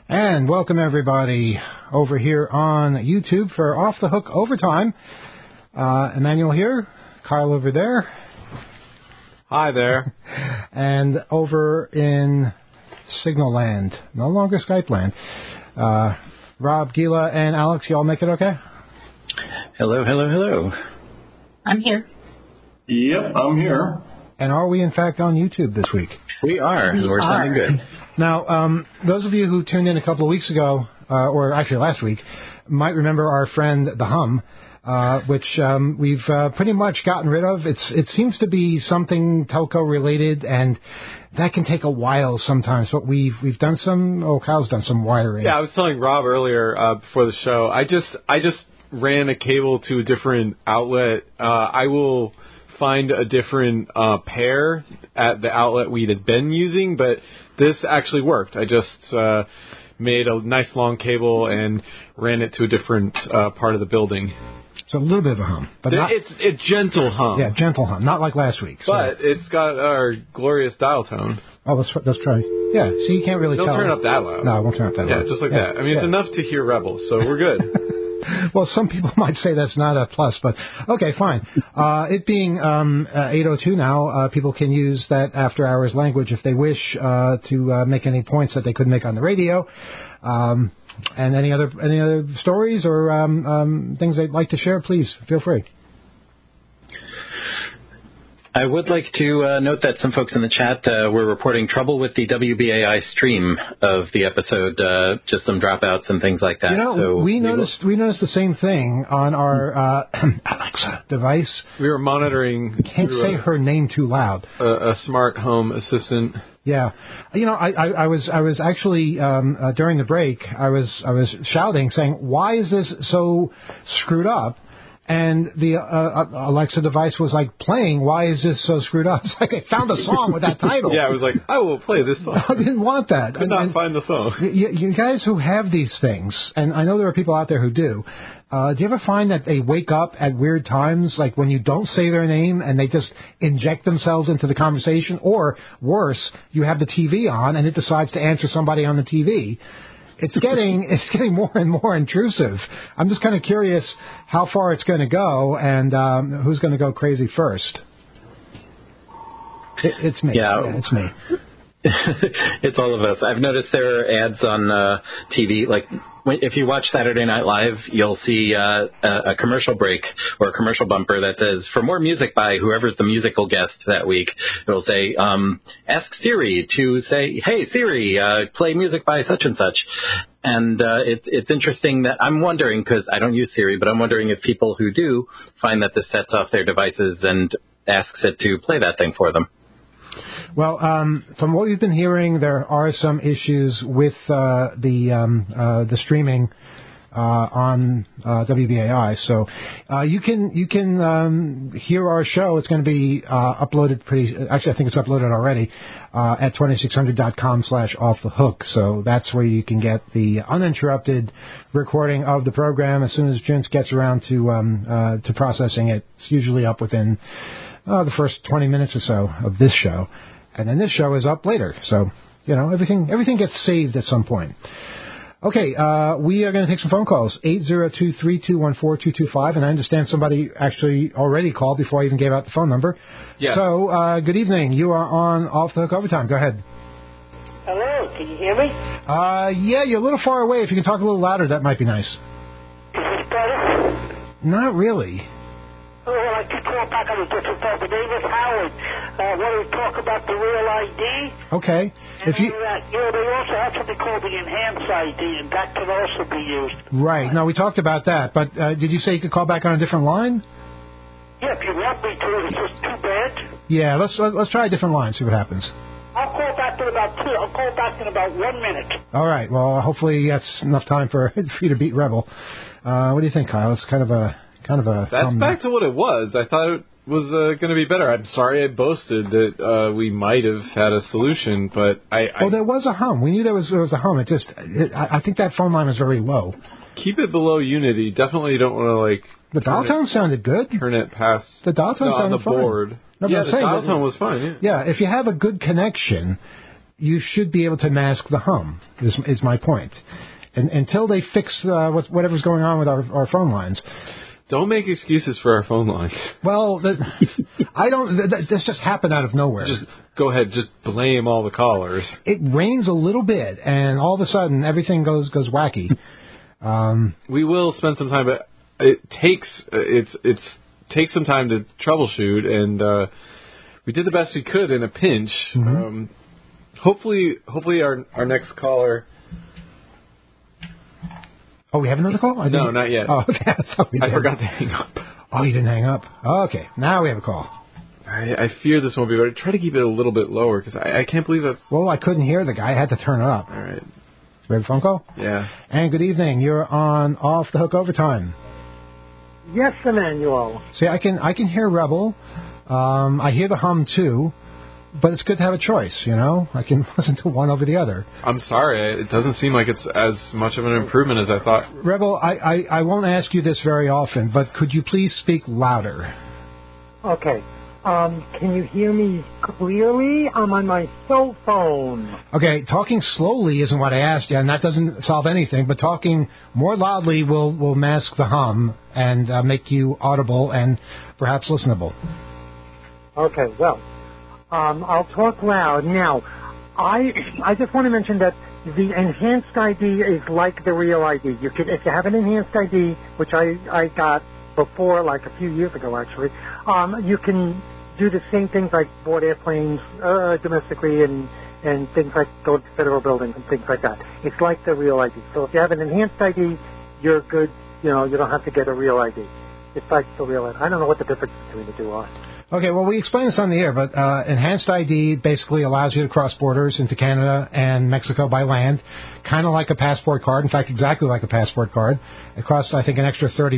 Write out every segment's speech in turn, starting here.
And welcome everybody over here on YouTube for Off the Hook Overtime. Emmanuel here, Kyle over there. Hi there. And over in Signal Land, no longer Skype Land. Rob, Gila, and Alex, you all make it okay? Hello. I'm here. Yep, I'm here. And are we in fact on YouTube this week? We are. We're sounding good. Now, those of you who tuned in a couple of weeks ago, or actually last week, might remember our friend The Hum, which we've pretty much gotten rid of. It seems to be something telco related, and that can take a while sometimes. But we've done some. Kyle's done some wiring. Yeah, I was telling Rob earlier before the show. I just ran a cable to a different outlet. I will find a different pair at the outlet we had been using, but this actually worked. I just made a nice long cable and ran it to a different part of the building. So a little bit of a hum, but it's a gentle hum. Yeah, gentle hum, not like last week. But it's got our glorious dial tone. Oh, let's try. Yeah, so you can't really tell. Don't turn it up that loud. No, I won't turn it up that loud. Yeah, just like that. I mean, it's enough to hear Rebel, so we're good. Well, some people might say that's not a plus, but okay, fine. It being 8:02 now, people can use that after-hours language if they wish to make any points that they couldn't make on the radio. And any other stories or things they'd like to share, please feel free. I would like to note that some folks in the chat were reporting trouble with the WBAI stream of the episode, just some dropouts and things like that. You know, so we noticed the same thing on our Alexa device. We were monitoring. I can't say her name too loud. A smart home assistant. Yeah, you know, I was actually during the break I was shouting, saying, "Why is this so screwed up?" And the Alexa device was like playing, "Why is this so screwed up?" It's like I found a song with that title. Yeah, I was like, I will play this song. I didn't want that. Could not find the song. You guys who have these things, and I know there are people out there who do you ever find that they wake up at weird times, like when you don't say their name and they just inject themselves into the conversation? Or worse, you have the TV on and it decides to answer somebody on the TV. It's getting more and more intrusive. I'm just kind of curious how far it's going to go and who's going to go crazy first. It's me. Yeah, it's me. It's all of us. I've noticed there are ads on TV. Like if you watch Saturday Night Live, you'll see a commercial break or a commercial bumper that says, "For more music by whoever's the musical guest that week." It'll say, "Ask Siri to say, hey Siri, play music by such and such." And it's interesting that I'm wondering, because I don't use Siri, but I'm wondering if people who do find that this sets off their devices and asks it to play that thing for them. Well, from what we've been hearing, there are some issues with the streaming on WBAI. So you can hear our show. It's going to be uploaded actually, I think it's uploaded already at 2600.com/offthehook. So that's where you can get the uninterrupted recording of the program as soon as Vince gets around to processing it. It's usually up within the first 20 minutes or so of this show. And then this show is up later. So, you know, everything gets saved at some point. Okay, we are going to take some phone calls. 802-321-4225. And I understand somebody actually already called before I even gave out the phone number. Yeah. So, good evening. You are on Off the Hook Overtime. Go ahead. Hello, can you hear me? Yeah, you're a little far away. If you can talk a little louder, that might be nice. Is this better? Not really. Oh, well, I could call back on a different phone. The name is Howard. I want to talk about the Real ID. Okay. And they also have something called the Enhanced ID, and that can also be used. Right. No, we talked about that. But did you say you could call back on a different line? Yeah, if you want me to. It's just too bad. Yeah, let's try a different line, see what happens. I'll call back in about 1 minute. All right. Well, hopefully that's enough time for you to beat Rebel. What do you think, Kyle? It's kind of a. That's back to what it was. I thought it was going to be better. I'm sorry I boasted that we might have had a solution, but Well, there was a hum. We knew there was a hum. I think that phone line was very low. Keep it below Unity. Definitely don't want to The dial tone sounded good. Turn it past. The dial tone sounded on the fine. board. No, yeah, the dial tone was fine. Yeah, if you have a good connection, you should be able to mask the hum, is my point. And until they fix whatever's going on with our phone lines. Don't make excuses for our phone lines. Well, this just happened out of nowhere. Just go ahead, just blame all the callers. It rains a little bit, and all of a sudden everything goes wacky. We will spend some time, but it takes some time to troubleshoot, and we did the best we could in a pinch. Mm-hmm. Hopefully our next caller. Oh, we have another call? No, not yet. Oh, okay. I forgot to hang up. Oh, you didn't hang up? Okay, now we have a call. I fear this won't be better. Try to keep it a little bit lower, because I can't believe that. Well, I couldn't hear the guy. I had to turn it up. All right. We have a phone call? Yeah. And good evening. You're on Off the Hook Overtime. Yes, Emmanuel. See, I can hear Rebel. I hear the hum, too. But it's good to have a choice, you know? I can listen to one over the other. I'm sorry. It doesn't seem like it's as much of an improvement as I thought. Rebel, I won't ask you this very often, but could you please speak louder? Okay. Can you hear me clearly? I'm on my cell phone. Okay, talking slowly isn't what I asked you, and that doesn't solve anything, but talking more loudly will mask the hum and make you audible and perhaps listenable. Okay, well, I'll talk loud. Now, I just want to mention that the enhanced ID is like the real ID. You can, if you have an enhanced ID, which I got before, like a few years ago actually, you can do the same things like board airplanes domestically and things like go to federal buildings and things like that. It's like the real ID. So if you have an enhanced ID, you're good. You know, you don't have to get a real ID. It's like the real ID. I don't know what the difference between the two are. Okay, well, we explained this on the air, but enhanced ID basically allows you to cross borders into Canada and Mexico by land, kind of like a passport card. In fact, exactly like a passport card. It costs, I think, an extra $30,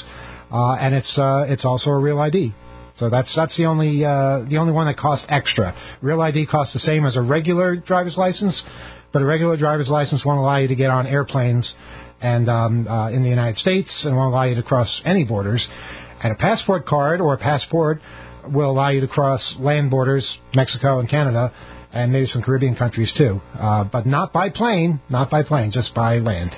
and it's also a real ID. So that's the only one that costs extra. Real ID costs the same as a regular driver's license, but a regular driver's license won't allow you to get on airplanes and in the United States, and won't allow you to cross any borders. And a passport card or a passport will allow you to cross land borders, Mexico and Canada, and maybe some Caribbean countries too, but not by plane, just by land.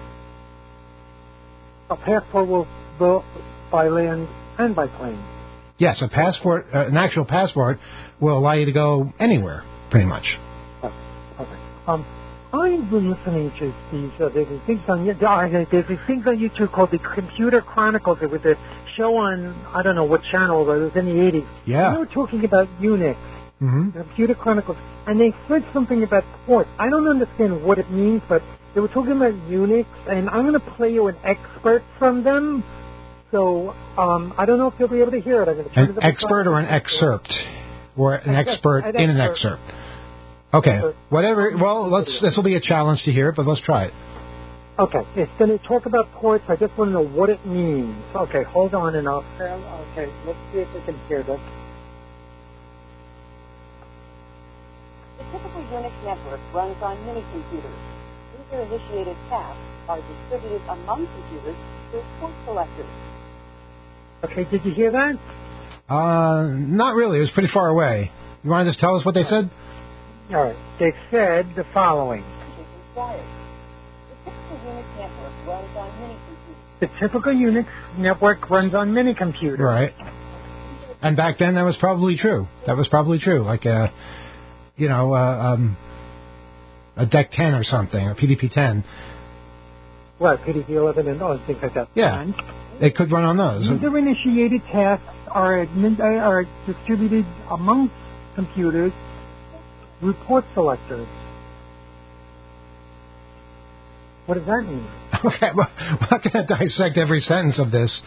A passport will go by land and by plane. Yes, a passport, an actual passport, will allow you to go anywhere, pretty much. Oh, okay. I've been listening to these there's things on YouTube called the Computer Chronicles. It was a show on, I don't know what channel, but it was in the 80s. Yeah. They were talking about Unix, Computer Chronicles, and they said something about ports. I don't understand what it means, but they were talking about Unix, and I'm going to play you an expert from them. So I don't know if you'll be able to hear it. I'm going to turn an expert or an excerpt? Or an expert in an excerpt? Okay, whatever. Well, this will be a challenge to hear it, but let's try it. Okay, it's going to talk about ports. I just want to know what it means. Okay, hold on, and I'll... Okay, let's see if we can hear this. The typical Unix network runs on mini-computers. User-initiated tasks are distributed among computers through port selectors. Okay, did you hear that? Not really. It was pretty far away. You want to just tell us what they said? All right. They said the following. The typical Unix network runs on mini-computers. Right. And back then, that was probably true. Like a DEC 10 or something, a PDP 10. Well, PDP 11 and things like that. Yeah. It could run on those. User-initiated tasks are distributed among computers through port selectors. What does that mean? Okay, well, we're not going to dissect every sentence of this.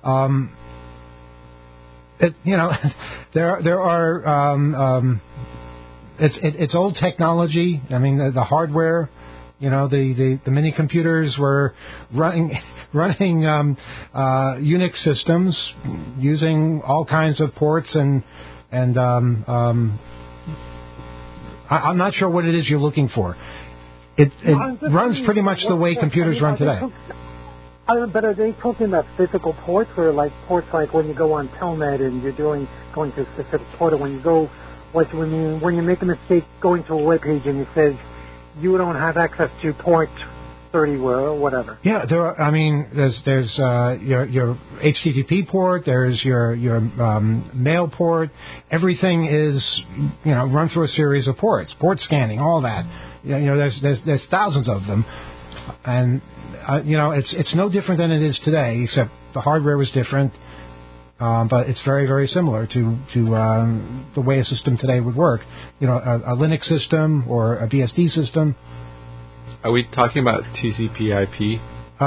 There are. It's old technology. I mean, the hardware. The mini computers were running Unix systems using all kinds of ports and I'm not sure what it is you're looking for. It runs pretty much the way computers run today. But are they talking about physical ports, or like ports like when you go on Telnet and you're going to a specific port, or when you go like when you make a mistake going to a web page and it says you don't have access to port 30 or whatever. Yeah, there's your HTTP port, there's your mail port. Everything is run through a series of ports, port scanning, all that. There's thousands of them, and it's no different than it is today, except the hardware was different. But it's very, very similar to the way a system today would work. A Linux system or a BSD system. Are we talking about TCP/IP?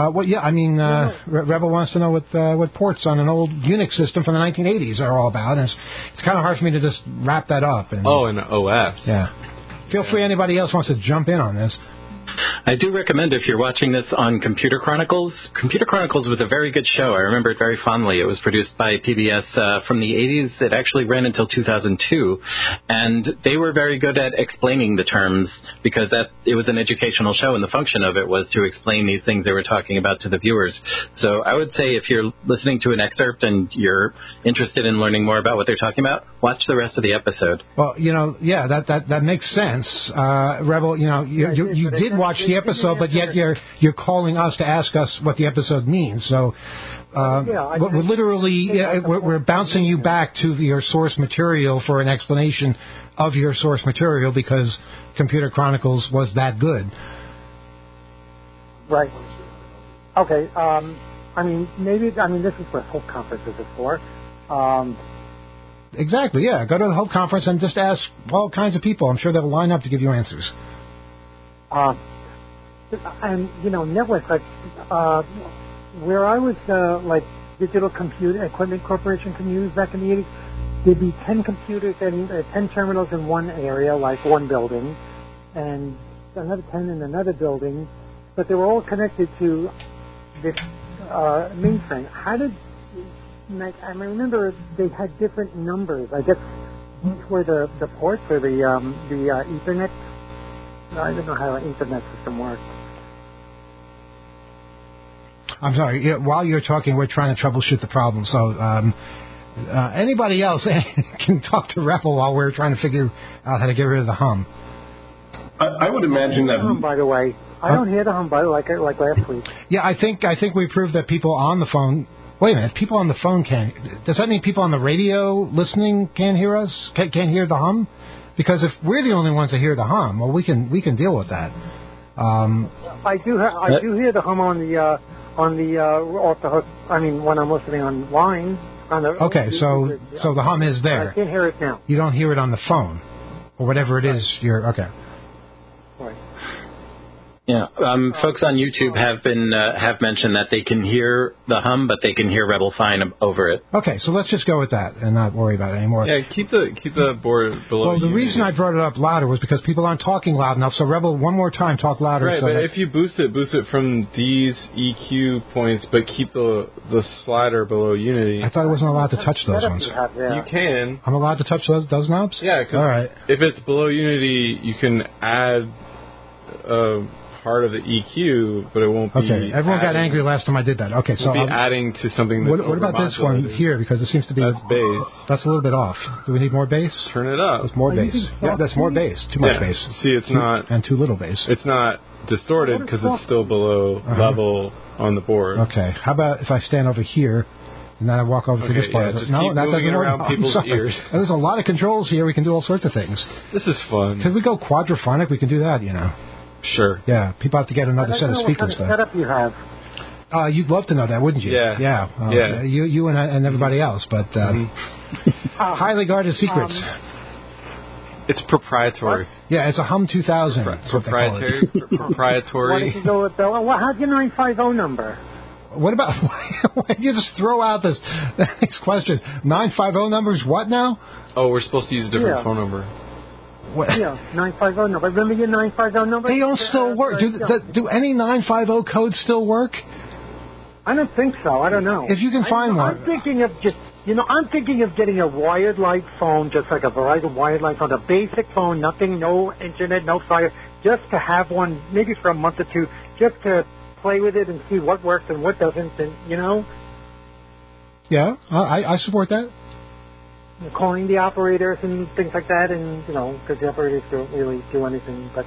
Rebel wants to know what ports on an old Unix system from the 1980s are all about, and it's kind of hard for me to just wrap that up. And OS. Yeah. Feel free, anybody else wants to jump in on this. I do recommend, if you're watching this on Computer Chronicles, Computer Chronicles was a very good show. I remember it very fondly. It was produced by PBS from the 80s. It actually ran until 2002. And they were very good at explaining the terms because it was an educational show, and the function of it was to explain these things they were talking about to the viewers. So I would say if you're listening to an excerpt and you're interested in learning more about what they're talking about, watch the rest of the episode. Well, that makes sense. Rebel, you did watch the episode, but yet you're calling us to ask us what the episode means. So we're literally we're bouncing you back to your source material for an explanation of your source material because Computer Chronicles was that good. Right. Okay. This is what Hope Conferences is for. Exactly. Yeah. Go to the Hope Conference and just ask all kinds of people. I'm sure they'll line up to give you answers. And networks where I was Digital Computer Equipment Corporation can use back in the 80s. There'd be 10 computers and 10 terminals in one area, like one building, and another 10 in another building, but they were all connected to this mainframe. I remember they had different numbers. I guess these were the ports or the Ethernet. I don't know how an Ethernet system works. I'm sorry. While you're talking, we're trying to troubleshoot the problem. So anybody else can talk to Rebel while we're trying to figure out how to get rid of the hum. I would imagine that. Hum, by the way, I don't hear the hum, like last week. Yeah, I think we proved that people on the phone. Wait a minute, people on the phone can't. Does that mean people on the radio listening can't hear us? Can't hear the hum? Because if we're the only ones that hear the hum, well, we can deal with that. I do hear the hum on the off the hook. I mean, when I'm listening online. Okay, so the hum is there. I can't hear it now. You don't hear it on the phone, or whatever it is. You're okay. Right. Yeah, folks on YouTube have mentioned that they can hear the hum, but they can hear Rebel fine over it. Okay, so let's just go with that and not worry about it anymore. Yeah, keep the board below. Well, the reason I brought it up louder was because people aren't talking loud enough. So Rebel, one more time, talk louder. Right, but if you boost it from these EQ points, but keep the slider below Unity. I thought I wasn't allowed to touch those ones. You can. I'm allowed to touch those knobs? Yeah. All right. If it's below Unity, you can add part of the EQ, but it won't be. Okay, everyone got angry last time I did that. Okay, so be adding to something that's what about this one here? Because it seems to be that's bass. That's a little bit off. Do we need more bass? Turn it up. There's more bass. Yeah, that's more bass. Too much bass. See, it's not and too little bass. It's not distorted because it's still below level on the board. Okay, how about if I stand over here? And then I walk over to this part of it. No, that doesn't work. Around people's ears. There's a lot of controls here. We can do all sorts of things. This is fun. Could we go quadraphonic? We can do that, Sure. Yeah, people have to get another set of speakers. What kind of setup you have? You'd love to know that, wouldn't you? Yeah. Yeah. You and everybody else, but highly guarded secrets. It's proprietary. Yeah, it's a Hum 2000. Proprietary. Why did you go with Bella? Well, how's your 950 number? What about? Why did you just throw out this next question? 950 numbers? What now? Oh, we're supposed to use a different phone number. What? Yeah, 950 number. Remember your 950 number? They don't still work. Do any 950 codes still work? I don't think so. I don't know. If you can find one. I'm thinking of getting a wired light phone, just like a Verizon wired light phone, a basic phone, nothing, no internet, no fire, just to have one, maybe for a month or two, just to play with it and see what works and what doesn't, and Yeah, I support that. calling the operators and things like that, and because the operators don't really do anything but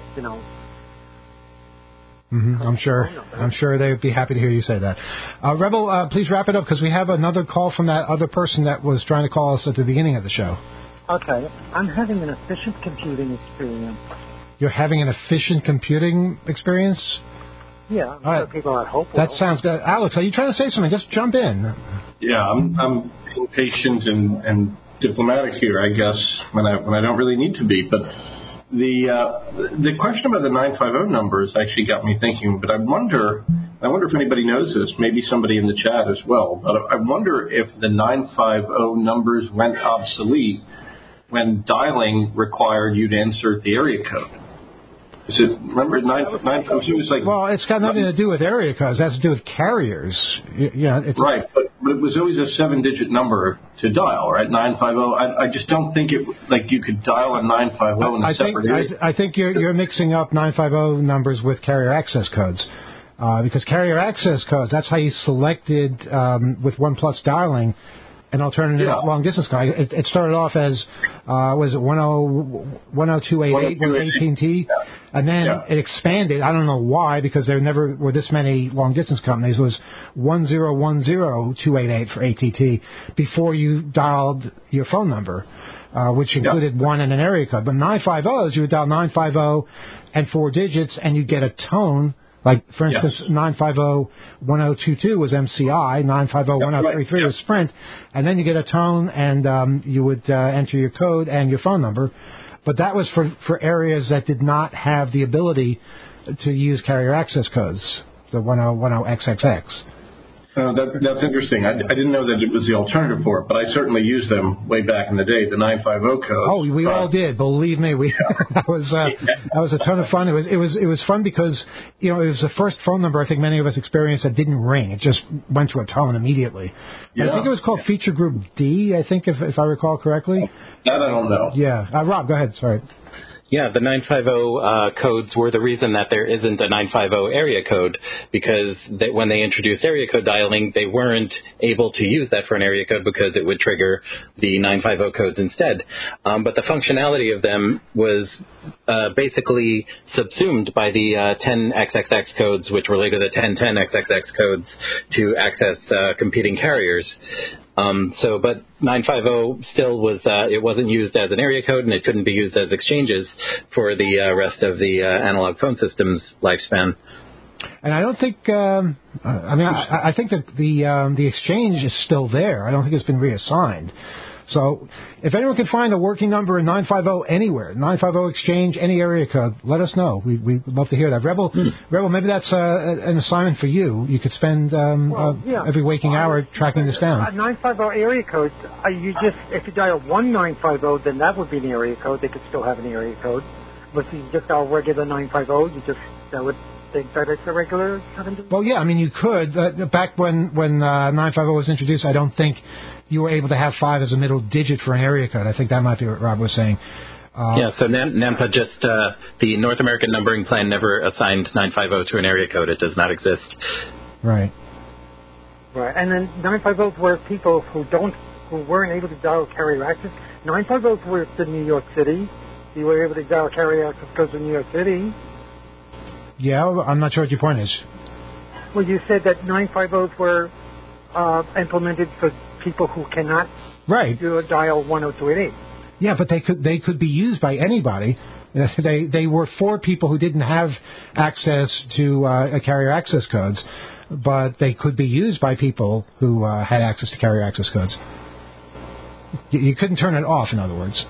I'm sure they'd be happy to hear you say that. Rebel, please wrap it up because we have another call from that other person that was trying to call us at the beginning of the show. Okay, I'm having an efficient computing experience. You're having an efficient computing experience? Yeah, right. People at Hopewell. That sounds good. Alex, are you trying to say something? Just jump in. Yeah, I'm impatient and diplomatic here, I guess, when I don't really need to be. But the question about the 950 numbers actually got me thinking. But I wonder if anybody knows this. Maybe somebody in the chat as well. But I wonder if the 950 numbers went obsolete when dialing required you to insert the area code. Remember, 950 was like... Well, it's got nothing to do with area codes. It has to do with carriers. Right, but it was always a 7-digit number to dial, right? 950. I just don't think you could dial a 950 in a separate area. I think you're mixing up 950 numbers with carrier access codes. Because carrier access codes, that's how you selected with OnePlus dialing an alternative long-distance call. It started off as, was it 10288 was AT&T? And then it expanded. I don't know why, because there never were this many long-distance companies. It was 1010288 for AT&T before you dialed your phone number, which included one and an area code. But 950s, you would dial 950 and 4 digits, and you'd get a tone. Like, for instance, 950-1022 was MCI, 950-1033 was Sprint, and then you get a tone, and you would enter your code and your phone number. But that was for areas that did not have the ability to use carrier access codes, the 1010XXX. That's interesting. I didn't know that it was the alternative for it, but I certainly used them way back in the day, the 950 codes. Oh, we all did. Believe me, that was a ton of fun. It was fun because it was the first phone number I think many of us experienced that didn't ring. It just went to a tone immediately. Yeah. I think it was called Feature Group D. I think if I recall correctly. That I don't know. Yeah, Rob, go ahead. Sorry. Yeah, the 950 codes were the reason that there isn't a 950 area code, because when they introduced area code dialing, they weren't able to use that for an area code because it would trigger the 950 codes instead. But the functionality of them was basically subsumed by the 10XXX codes, which relate to the 1010XXX codes to access competing carriers. But 950 still was, it wasn't used as an area code, and it couldn't be used as exchanges for the rest of the analog phone system's lifespan. And I don't think, I think that the exchange is still there. I don't think it's been reassigned. So if anyone can find a working number in 950 anywhere, 950 exchange, any area code, let us know. We'd love to hear that. Rebel, maybe that's an assignment for you. You could spend every waking hour tracking this down. 950 area code, if you dial 1950, then that would be an area code. They could still have an area code. But if you just dial regular 950, that would think that it's a regular 7-digit? Well, yeah, I mean, you could. Back when 950 was introduced, I don't think you were able to have 5 as a middle digit for an area code. I think that might be what Rob was saying. So NAMPA the North American numbering plan never assigned 950 to an area code. It does not exist. Right. Right, and then 950s were people who weren't able to dial carrier access. 950s were to New York City. You were able to dial carrier access codes in New York City. Yeah, I'm not sure what your point is. Well, you said that 950s were implemented for people who cannot dial 10288. Yeah, but they could be used by anybody. They were for people who didn't have access to carrier access codes, but they could be used by people who had access to carrier access codes. You couldn't turn it off, in other words.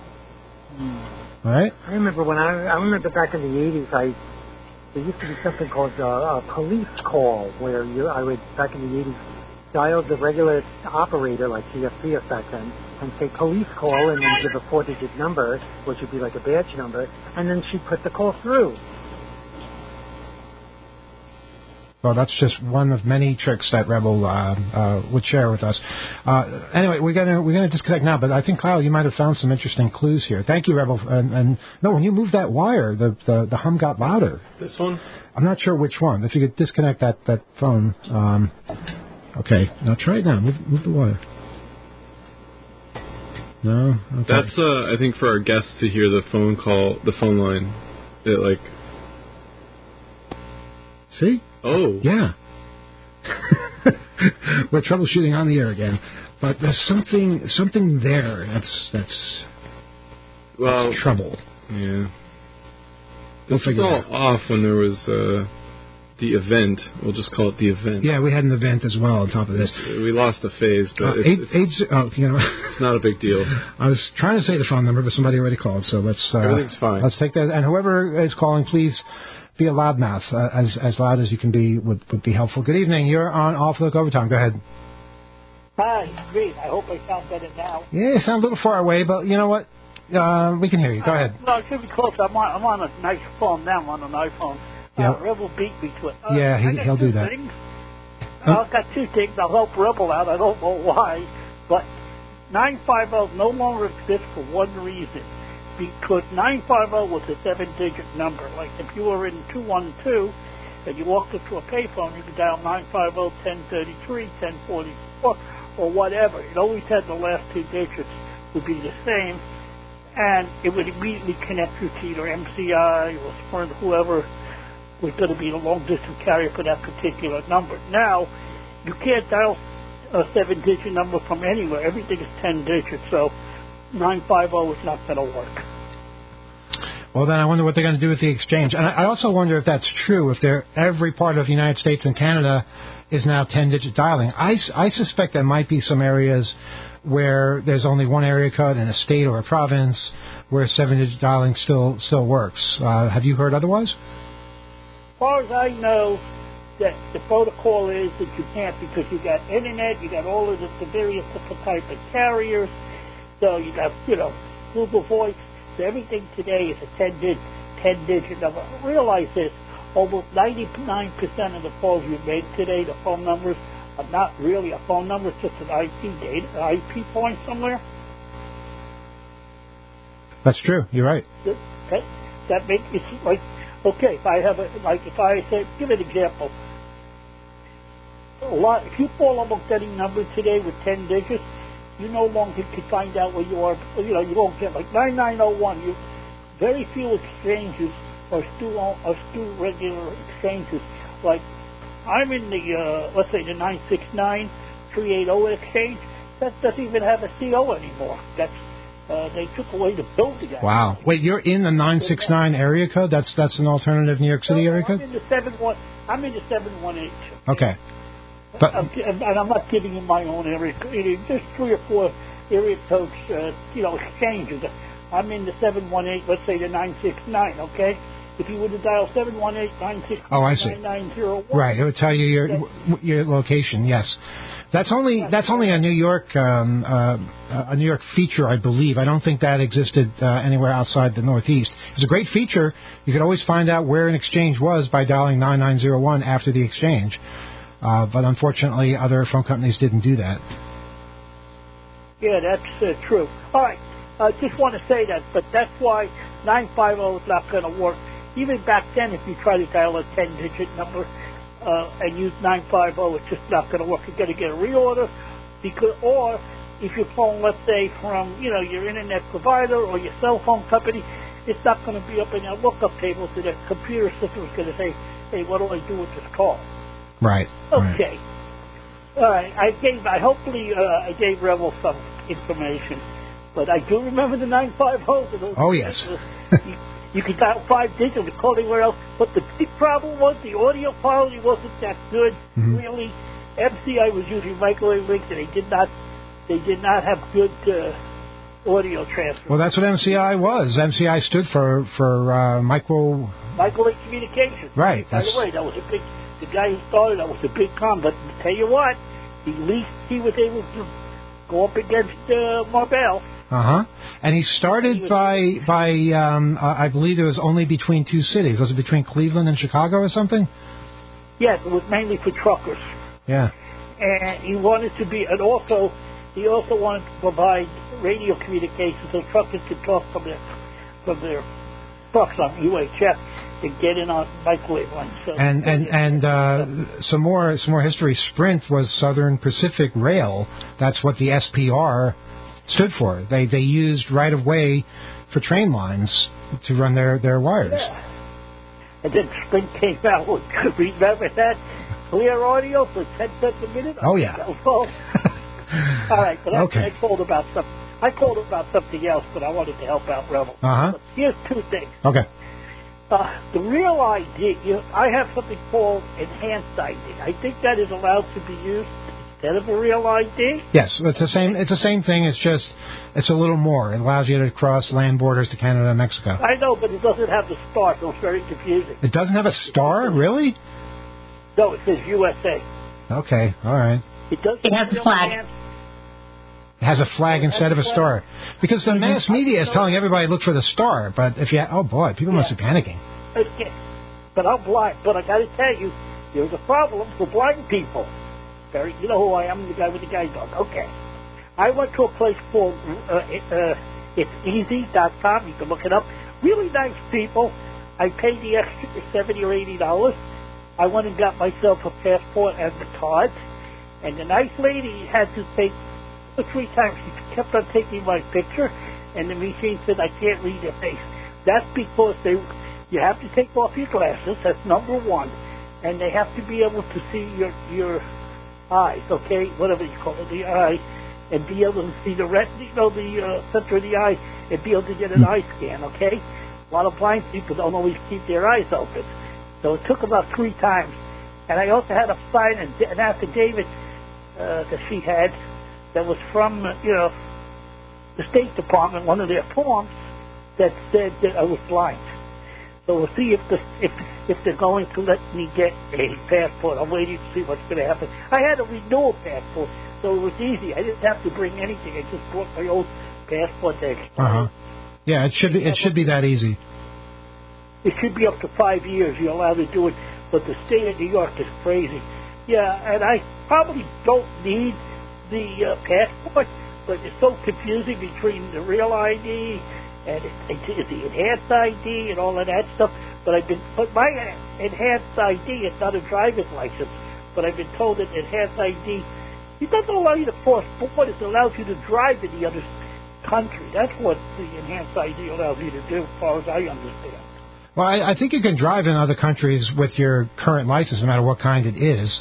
All right? I remember back in the 80s, there used to be something called a police call, where I would, back in the 80s, dial the regular operator, like CFCS back then, and say police call, and then give a 4-digit number, which would be like a badge number, and then she'd put the call through. Well, that's just one of many tricks that Rebel would share with us. Anyway, we're gonna disconnect now, but I think, Kyle, you might have found some interesting clues here. Thank you, Rebel. And no, when you moved that wire, the hum got louder. This one? I'm not sure which one. If you could disconnect that phone. Okay, now try it now. Move the wire. No? Okay. That's, I think, for our guests to hear the phone line. See? Oh. Yeah. We're troubleshooting on the air again. But there's something there that's trouble. Yeah. This was all off when there was the event. We'll just call it the event. Yeah, we had an event as well on top of this. We lost a phase, but it's not a big deal. I was trying to say the phone number, but somebody already called, so let's... Everything's fine. Let's take that. And whoever is calling, please be a loudmouth. As loud as you can be would be helpful. Good evening. You're on Off the Hook Overtime. Go ahead. Hi, great. I hope I sound better now. Yeah, you sound a little far away, but you know what? We can hear you. Go ahead. Well, it should be close. I'm on a nice phone now. I'm on an iPhone. Yep. Rebel beat me to it. Yeah, he'll do that. I've got two things. I'll help Rebel out. I don't know why, but 950 no longer exists for one reason. Because 950 was a 7-digit number. Like if you were in 212 and you walked up to a payphone, you could dial 950-1033, 1044, or whatever. It always had the last two digits would be the same, and it would immediately connect you to either MCI or Sprint, whoever was going to be the long-distance carrier for that particular number. Now, you can't dial a 7-digit number from anywhere. Everything is 10 digits, so 950 is not going to work. Well, then I wonder what they're going to do with the exchange. And I also wonder if that's true, if every part of the United States and Canada is now 10-digit dialing. I suspect there might be some areas where there's only one area code in a state or a province where 7-digit dialing still works. Have you heard otherwise? As far as I know, that the protocol is that you can't, because you got internet, you got all of the various different type of carriers, so you got, Google Voice. So everything today is a 10-digit number. Realize this, almost 99% of the calls you make today, the phone numbers, are not really a phone number, it's just an IP point somewhere. That's true, you're right. That makes it like, okay, if I say, give an example. If you call almost any number today with 10 digits, you no longer can find out where you are. You don't get like 9901. Very few exchanges are still regular exchanges. Like I'm in the let's say the 969-380 exchange. That doesn't even have a CO anymore. That's they took away the building. Wow. Wait, you're in the 969 area code? That's an alternative New York City area code? I'm in the 718. Okay. But I'm not giving you my own area. There's 3 or 4 area codes, exchanges. I'm in the 718, let's say the 969, okay? If you were to dial 718-969-9901. Right, it would tell you your location, yes. That's only a New York feature, I believe. I don't think that existed anywhere outside the Northeast. It was a great feature. You could always find out where an exchange was by dialing 9901 after the exchange. But unfortunately, other phone companies didn't do that. Yeah, that's true. All right, I just want to say that, but that's why 950 is not going to work. Even back then, if you try to dial a 10-digit number and use 950, it's just not going to work. You're going to get a reorder, or if you're calling, let's say, from your internet provider or your cell phone company, it's not going to be up in your lookup table, so the computer system is going to say, hey, what do I do with this call? Right. Okay. All right. I gave Rebel some information, but I do remember the 950. Oh yes. You could dial 5 digits and call anywhere else, but the big problem was the audio quality wasn't that good. Mm-hmm. Really, MCI was using microwave links, and they did not have good audio transfer. Well, that's what MCI was. MCI stood for microwave communication. Right. By the way, that was a big. The guy who started that was a big con, but to tell you what, at least he was able to go up against Marvell. And he started by I believe it was only between 2 cities. Was it between Cleveland and Chicago or something? Yes, it was mainly for truckers. Yeah. And he wanted to be, and he also wanted to provide radio communications so truckers could talk from their trucks on UHF. To get in on microwave lines. So and some more history. Sprint was Southern Pacific Rail. That's what the SPR stood for. They used right-of-way for train lines to run their wires. Yeah. And then Sprint came out with, remember that? Clear audio for 10 cents a minute? Oh, yeah. All right, but Okay. I called about something else, but I wanted to help out Rebel. Uh-huh. But here's two things. Okay. The real ID, I have something called enhanced ID. I think that is allowed to be used instead of a real ID. Yes, it's the same. It's the same thing. It's a little more. It allows you to cross land borders to Canada and Mexico. I know, but it doesn't have the star, so it's very confusing. It doesn't have a star, really? No, it says USA. Okay, all right. It has a flag. It has a flag instead of a star. Because the mass media is telling everybody look for the star, but if you oh boy, people must be panicking. Okay. But I'm blind. But I got to tell you, there's a problem for blind people. You know who I am, the guy with the guide dog. Okay. I went to a place called it's easy.com. You can look it up. Really nice people. I paid the extra $70 or $80. I went and got myself a passport and the card. And the nice lady had to take 3 times. She kept on taking my picture, and the machine said, I can't read your face. That's because you have to take off your glasses. That's number one. And they have to be able to see your eyes, okay, whatever you call it, the eye, and be able to see the retina, the center of the eye, and be able to get an eye scan, okay? A lot of blind people don't always keep their eyes open. So it took about 3 times. And I also had to sign an affidavit that she had that was from, the State Department, one of their forms, that said that I was blind. So we'll see if they're going to let me get a passport. I'm waiting to see what's going to happen. I had a renewal passport, so it was easy. I didn't have to bring anything. I just brought my old passport there. Uh-huh. Yeah, it should be that easy. It should be up to 5 years you're allowed to do it, but the state of New York is crazy. Yeah, and I probably don't need the passport, but it's so confusing between the real ID and the enhanced ID and all of that stuff. But my enhanced ID is not a driver's license, but I've been told that enhanced ID, it doesn't allow you to cross borders. It allows you to drive in the other country. That's what the enhanced ID allows you to do, as far as I understand. Well, I think you can drive in other countries with your current license, no matter what kind it is.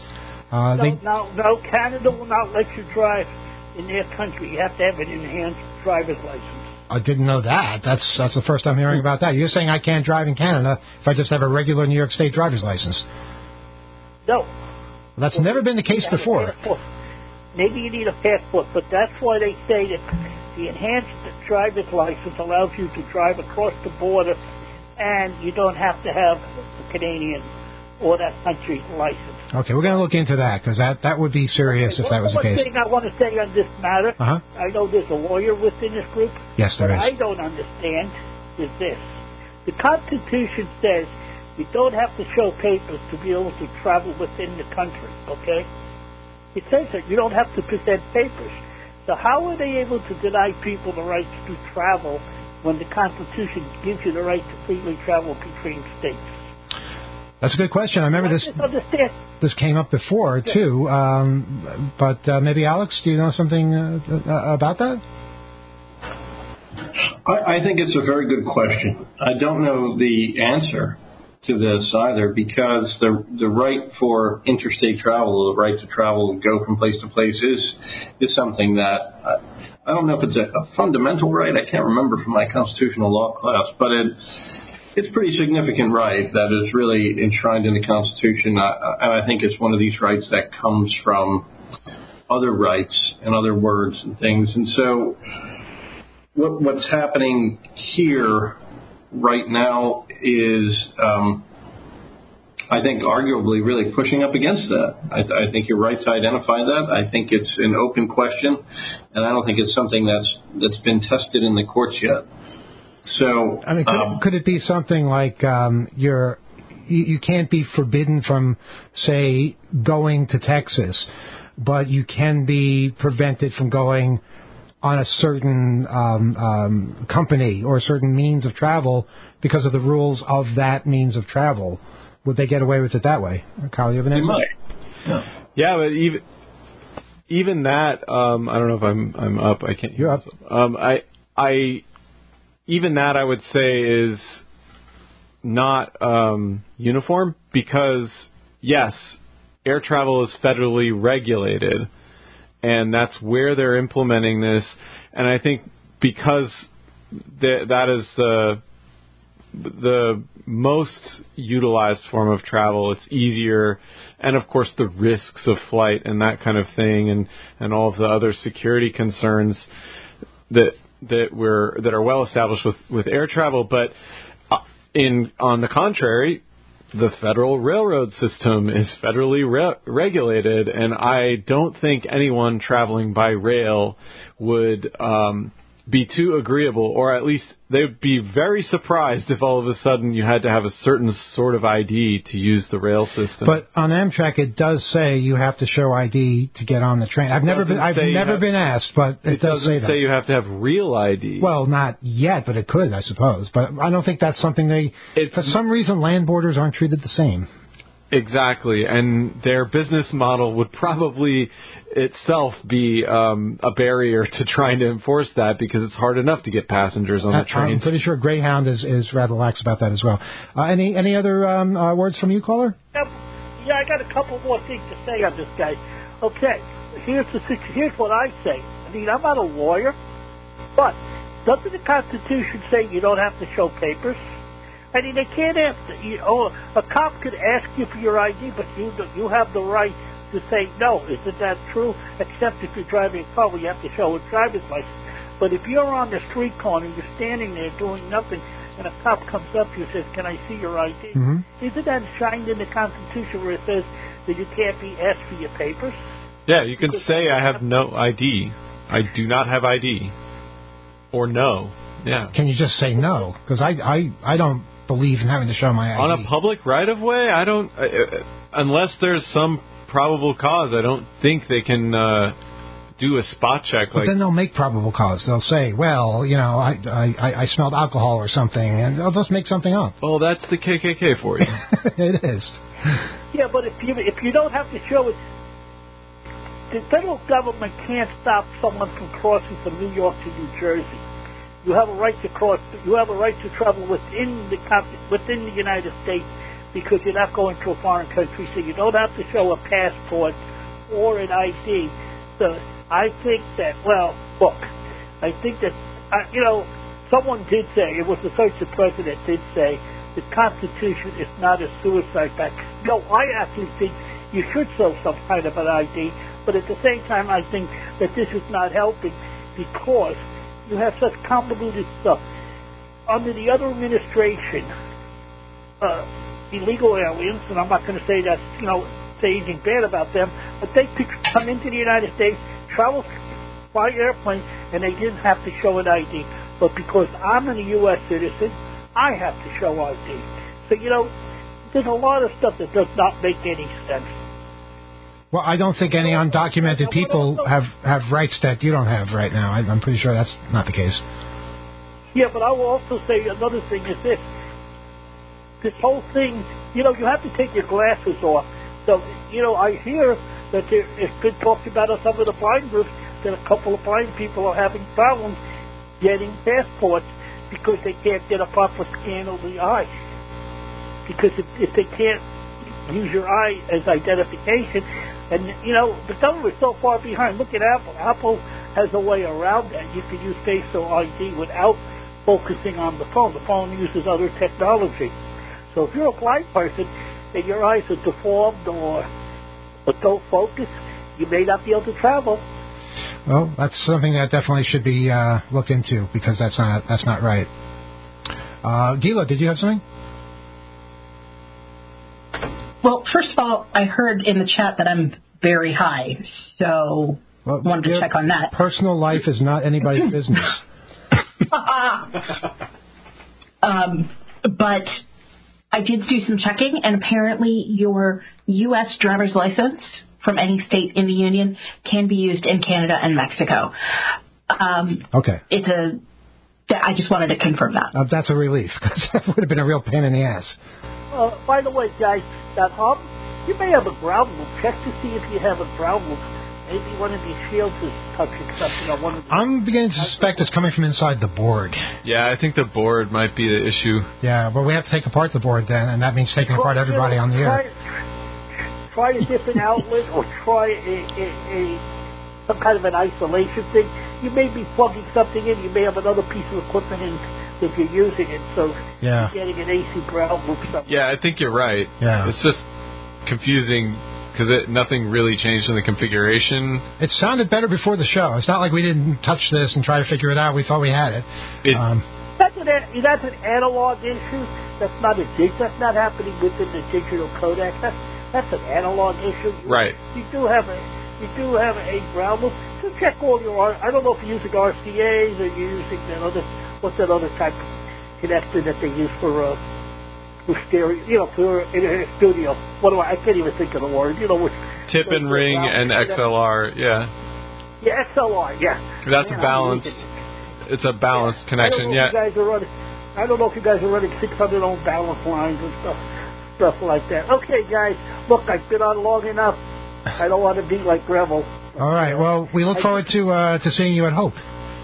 No, Canada will not let you drive in their country. You have to have an enhanced driver's license. I didn't know that. That's the first time hearing about that. You're saying I can't drive in Canada if I just have a regular New York State driver's license? No. Well, that's never been the case before. Maybe you need a passport, but that's why they say that the enhanced driver's license allows you to drive across the border, and you don't have to have a Canadian or that country's license. Okay, we're going to look into that, because that would be serious if that was the case. One thing I want to say on this matter, Uh-huh. I know there's a lawyer within this group. Yes, there is. What I don't understand is this. The Constitution says you don't have to show papers to be able to travel within the country, okay? It says that you don't have to present papers. So how are they able to deny people the right to travel when the Constitution gives you the right to freely travel between states? That's a good question. I remember this came up before, too. But maybe, Alex, do you know something about that? I think it's a very good question. I don't know the answer to this either, because the right for interstate travel, the right to travel and go from place to place is something that I don't know if it's a fundamental right. I can't remember from my constitutional law class, but it's a pretty significant right that is really enshrined in the Constitution, and I think it's one of these rights that comes from other rights and other words and things. And so what's happening here right now is, I think, arguably really pushing up against that. I think you're right to identify that. I think it's an open question, and I don't think it's something that's been tested in the courts yet. So, I mean, could it be something like you can't be forbidden from, say, going to Texas, but you can be prevented from going on a certain company or a certain means of travel because of the rules of that means of travel? Would they get away with it that way? Kyle, you have an answer? They might. Yeah, but even that, I don't know if I'm up. I can't hear. You're up. Even that I would say is not uniform because, yes, air travel is federally regulated, and that's where they're implementing this. And I think because that is the most utilized form of travel, it's easier, and of course the risks of flight and that kind of thing, and all of the other security concerns that are well established with air travel. But on the contrary, the Federal Railroad system is federally regulated, and I don't think anyone traveling by rail would be too agreeable, or at least they'd be very surprised if all of a sudden you had to have a certain sort of ID to use the rail system. But on Amtrak, it does say you have to show ID to get on the train. I've never been asked, but it does say that. It doesn't say you have to have real ID. Well, not yet, but it could, I suppose. But I don't think that's something for some reason, land borders aren't treated the same. Exactly, and their business model would probably itself be a barrier to trying to enforce that because it's hard enough to get passengers on the trains. I'm pretty sure Greyhound is rather lax about that as well. Any other words from you, caller? Yeah, I got a couple more things to say on this guy. Okay, here's what I say. I mean, I'm not a lawyer, but doesn't the Constitution say you don't have to show papers? I mean, they can't ask. A cop could ask you for your ID, but you have the right to say no. Isn't that true? Except if you're driving a car, you have to show a driver's license. But if you're on the street corner, you're standing there doing nothing, and a cop comes up to you and says, "Can I see your ID?" Mm-hmm. Isn't that enshrined in the Constitution where it says that you can't be asked for your papers? Yeah, you can say, "I have no ID. I do not have ID," or no. Yeah. Can you just say no? Because I don't believe in having to show my ID. On a public right-of-way, I don't... unless there's some probable cause, I don't think they can do a spot check. But then they'll make probable cause. They'll say, well, I smelled alcohol or something, and they'll just make something up. Well, that's the KKK for you. It is. Yeah, but if you don't have to show it... The federal government can't stop someone from crossing from New York to New Jersey. You have a right to cross. You have a right to travel within the United States because you're not going to a foreign country, so you don't have to show a passport or an ID. So I think that, someone did say, it was the associate president did say, the Constitution is not a suicide pact. No, I actually think you should show some kind of an ID, but at the same time, I think that this is not helping because you have such convoluted stuff. Under the other administration, illegal aliens, and I'm not going to say that's, say anything bad about them, but they could come into the United States, travel by airplane, and they didn't have to show an ID. But because I'm a U.S. citizen, I have to show ID. So, there's a lot of stuff that does not make any sense. Well, I don't think any undocumented people have rights that you don't have right now. I'm pretty sure that's not the case. Yeah, but I will also say another thing is this. This whole thing, you have to take your glasses off. So, I hear that it's been talked about on some of the blind groups that a couple of blind people are having problems getting passports because they can't get a proper scan of the eye. Because if they can't use your eye as identification... And, the government is so far behind. Look at Apple. Apple has a way around that. You can use facial ID without focusing on the phone. The phone uses other technology. So if you're a blind person and your eyes are deformed or don't focus, you may not be able to travel. Well, that's something that definitely should be looked into because that's not right. Gila, did you have something? Well, first of all, I heard in the chat that I'm very high, so wanted to check on that. Personal life is not anybody's business. But I did do some checking, and apparently your U.S. driver's license from any state in the Union can be used in Canada and Mexico. Okay. I just wanted to confirm that. That's a relief, because that would have been a real pain in the ass. By the way, guys, you may have a ground loop. Check to see if you have a ground loop. Maybe one of these shields is touching something on one of the... I'm beginning to suspect it's coming from inside the board. Yeah, I think the board might be the issue. Yeah, but we have to take apart the board then, and that means taking apart everybody on the air. Try a different outlet or try some kind of an isolation thing. You may be plugging something in. You may have another piece of equipment in if you're using it, so you're getting an AC ground loop somewhere. Yeah, I think you're right. Yeah. It's just confusing because nothing really changed in the configuration. It sounded better before the show. It's not like we didn't touch this and try to figure it out. We thought we had it. That's an analog issue. That's not happening within the digital codec. That's an analog issue. Right. You do have a ground loop. So check all your. I don't know if you're using RCAs or you're using what's that other type of connector that they use for stereo, for in a studio. I can't even think of the word. Tip and ring and XLR. Yeah. Yeah, XLR. Yeah. That's balanced. It's a balanced connection. I don't know if you guys are running 600 ohm balance lines and stuff like that. Okay, guys. Look, I've been on long enough. I don't want to be like Greville. All right. Well, we look forward to seeing you at Hope.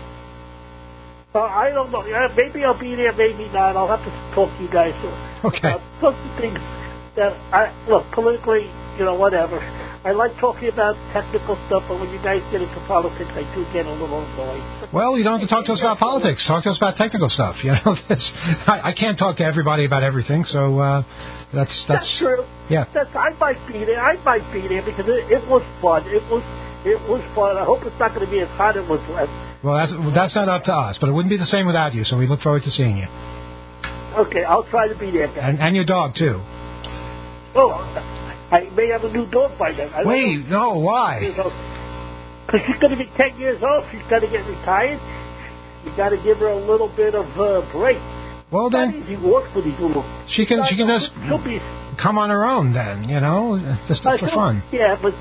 I don't know. Maybe I'll be there, maybe not. I'll have to talk to you guys. Okay. Some things that politically, whatever. I like talking about technical stuff, but when you guys get into politics, I do get a little annoyed. Well, you don't have to talk to us about politics. Talk to us about technical stuff. I can't talk to everybody about everything, so that's true. Yeah. I might be there because it was fun. It was fun. I hope it's not going to be as hot as it was last. Well, that's not up to us, but it wouldn't be the same without you, so we look forward to seeing you. Okay, I'll try to be there, guys. And your dog, too. Oh, I may have a new dog by then. Wait, no, why? Because she's going to be 10 years old. She's going to get retired. You got to give her a little bit of a break. Well, then she works for these little. She can just come on her own then, just for fun. Yeah, but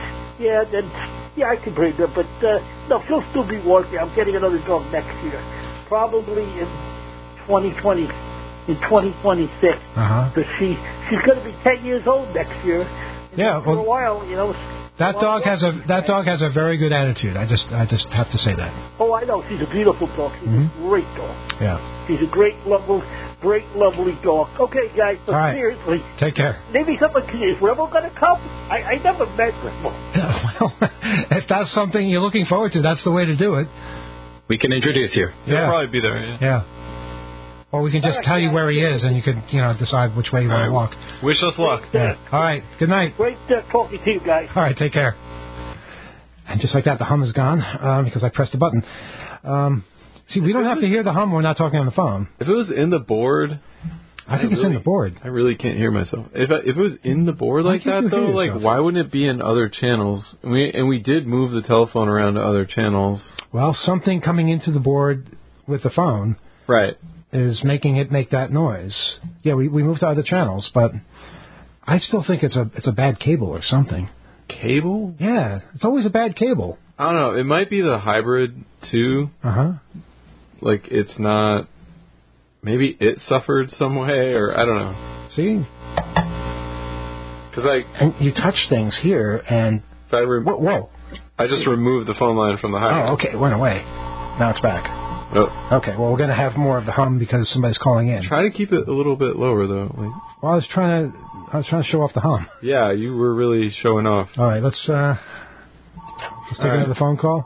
I can bring her, but no, she'll still be working. I'm getting another dog next year, probably in 2020, in 2026. Because she's going to be 10 years old next year. Yeah, for a while, That dog has a very good attitude. I just have to say that. Oh, I know. She's a beautiful dog. She's a great dog. Yeah. She's a great, lovely dog. Okay, guys. So all right. Seriously. Take care. Maybe someone is Rebel going to come? I never met Rebel. Well, if that's something you're looking forward to, that's the way to do it. We can introduce you. He'll probably be there. Yeah. Or we can just tell you where he is, and you can, decide which way you want to walk. Wish us luck. Yeah. All right. Good night. Great talking to you guys. All right. Take care. And just like that, the hum is gone because I pressed the button. See, we don't have to hear the hum when we're not talking on the phone. If it was in the board... I think it's in the board. I really can't hear myself. If it was in the board like that, though, why wouldn't it be in other channels? And we did move the telephone around to other channels. Well, something coming into the board with the phone... Right. ...is making it make that noise. Yeah, we moved to other channels, but I still think it's a bad cable or something. Cable? Yeah, it's always a bad cable. I don't know. It might be the hybrid, too. Like, it's not... Maybe it suffered some way, or I don't know. See? Because and you touch things here, and... Whoa. I just removed the phone line from the hybrid. Oh, okay. It went away. Now it's back. Oh. Okay, well, we're going to have more of the hum because somebody's calling in. Try to keep it a little bit lower, though. Well, I was trying to show off the hum. Yeah, you were really showing off. All right, let's take another phone call.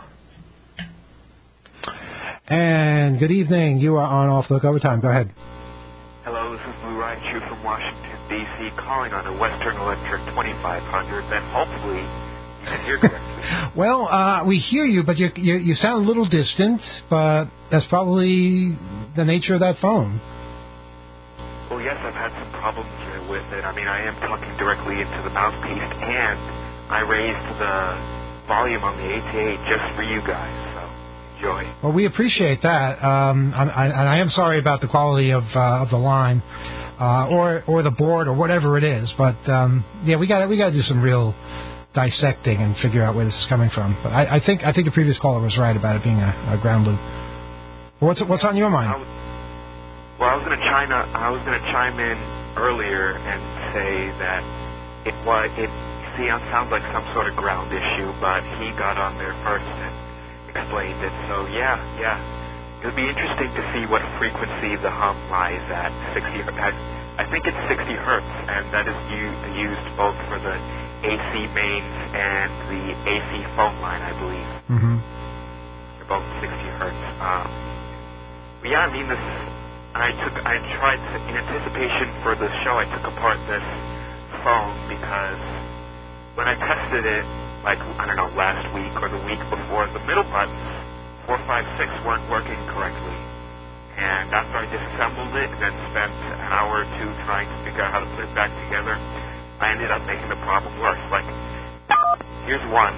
And good evening. You are on Off the Hook Overtime. Go ahead. Hello, this is Blue Raichu from Washington, D.C., calling on a Western Electric 2500 that hopefully you can hear correctly. Well, we hear you, but you sound a little distant, but that's probably the nature of that phone. Well, yes, I've had some problems with it. I mean, I am talking directly into the mouthpiece, and I raised the volume on the ATA just for you guys. Enjoy. Well, we appreciate that. I am sorry about the quality of the line, or the board, or whatever it is. But yeah, we got to do some real dissecting and figure out where this is coming from. But I think the previous caller was right about it being a ground loop. What's on your mind? I was going to chime in earlier and say that it sounds like some sort of ground issue, but he got on there first and explained it. So yeah. It would be interesting to see what frequency the hum lies at. 60 hertz. I think it's 60 hertz, and that is used both for the AC mains and the AC phone line, I believe. Mm-hmm. They're both 60 hertz. But yeah, I mean, I tried to, in anticipation for this show, I took apart this phone because when I tested it, like, I don't know, last week or the week before, the middle buttons, 4, 5, 6, weren't working correctly. And after I disassembled it and then spent an hour or two trying to figure out how to put it back together, I ended up making the problem worse. Like, here's one.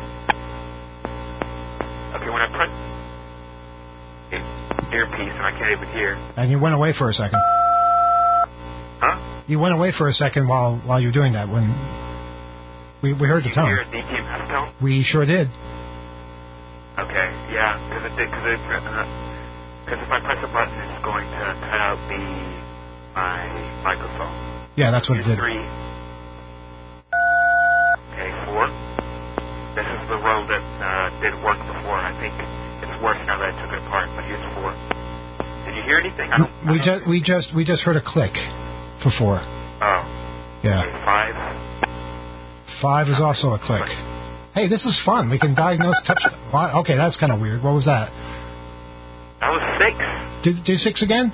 Okay, when I press earpiece and I can't even hear. And you went away for a second. Huh? You went away for a second while you were doing that when we heard the tone. Did you hear a DTMF tone? We sure did. Okay, yeah, because if I press a button, it's going to cut out my microphone. Yeah, that's what it did. 3. Okay, 4. This is the row that did work before. I think it's worse now that I took it apart, but here's 4. Did you hear anything? We just heard a click for 4. Oh. Yeah. Okay, 5. 5 is also a click. Hey, this is fun. We can diagnose touch. Okay, that's kind of weird. What was that? That was 6. Do 6 again?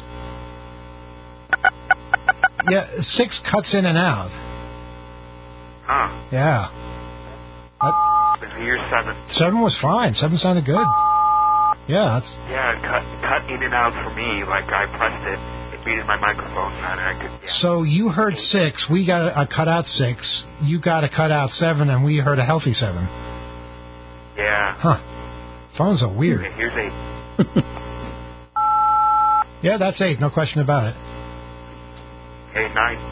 Yeah, 6 cuts in and out. Huh. Yeah. Here's 7. 7 was fine. 7 sounded good. Yeah. Yeah, it cut in and out for me. Like, I pressed it. It muted my microphone, and I could... Yeah. So you heard 6. We got a cut out 6. You got a cut out 7, and we heard a healthy 7. Yeah. Huh. Phones are weird. Okay, here's 8. Yeah, that's 8. No question about it. Okay, 9.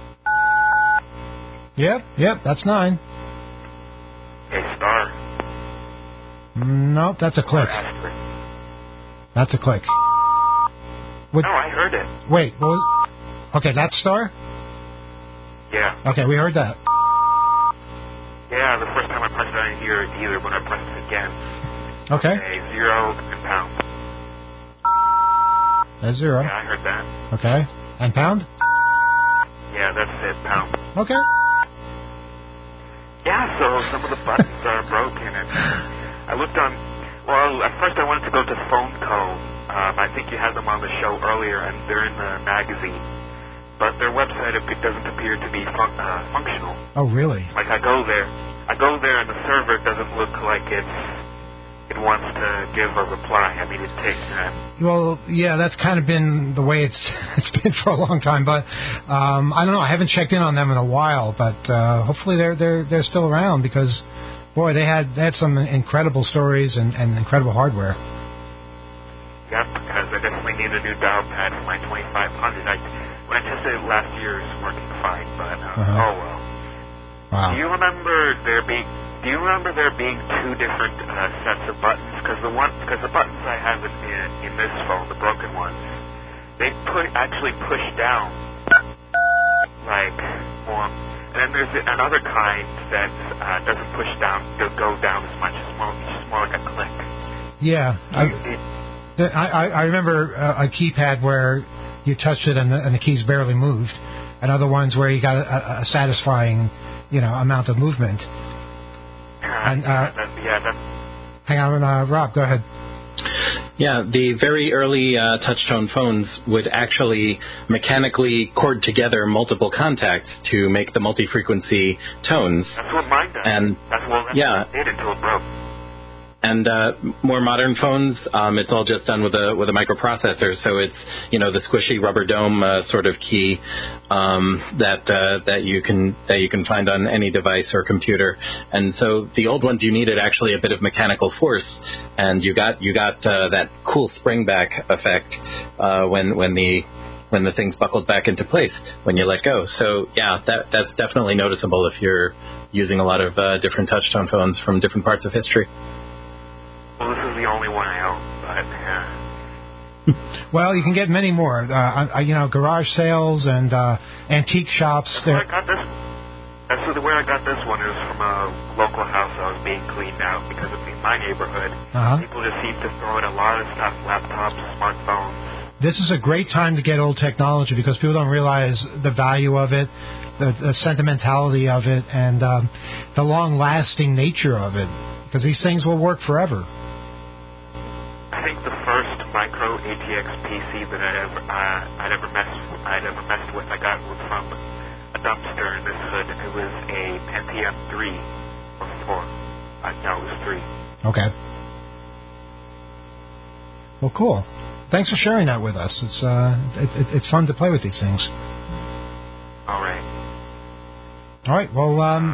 Yep, that's 9. Okay, star. Nope, that's a click. That's a click. What? No, I heard it. Wait, what was... Okay, that's star? Yeah. Okay, we heard that. Yeah, the first time I pressed it, I didn't hear it either, but I pressed it again. Okay. Okay, 0 and pound. That's 0. Yeah, I heard that. Okay. And pound? Yeah, that's it, pound. Okay. Yeah, so some of the buttons are broken, and I looked on... Well, at first I wanted to go to PhoneCo. I think you had them on the show earlier, and they're in the magazine. But their website doesn't appear to be functional. Oh, really? Like, I go there, and the server doesn't look like it wants to give a reply. I mean, it takes that. Well, yeah, that's kind of been the way it's been for a long time. But I don't know. I haven't checked in on them in a while. But hopefully they're still around because, boy, they had some incredible stories and incredible hardware. Yep, because I definitely need a new dial pad for my 2500. When I tested it last year, it's working fine. But oh well. Wow. Do you remember there being 2 different sets of buttons? Because the buttons I have in this phone, the broken ones, they actually push down, like more. And then there's another kind that doesn't push down, go down as much. It's just more like a click. Yeah, I remember a keypad where you touched it and the keys barely moved, and other ones where you got a satisfying, amount of movement. And hang on, Rob, go ahead. Yeah, the very early touch-tone phones would actually mechanically cord together multiple contacts to make the multi-frequency tones. That's what mine does. And that's what it did until it broke. And more modern phones, it's all just done with a microprocessor. So it's the squishy rubber dome sort of key that you can find on any device or computer. And so the old ones, you needed actually a bit of mechanical force, and you got that cool spring back effect when the things buckled back into place when you let go. So yeah, that's definitely noticeable if you're using a lot of different touch-tone phones from different parts of history. Well, this is the only one I own, but Well, you can get many more. Garage sales and antique shops. I got this. And so where I got this one is from a local house that was being cleaned out because of my neighborhood. People just seem to throw in a lot of stuff, laptops, smartphones. This is a great time to get old technology because people don't realize the value of it, the sentimentality of it, and the long-lasting nature of it. Because these things will work forever. I think the first micro ATX PC that I'd ever messed with, I got from a dumpster in this hood. It was a Pentium 3 or 4. No, it was 3. Okay. Well, cool. Thanks for sharing that with us. It's fun to play with these things. All right. All right. Well,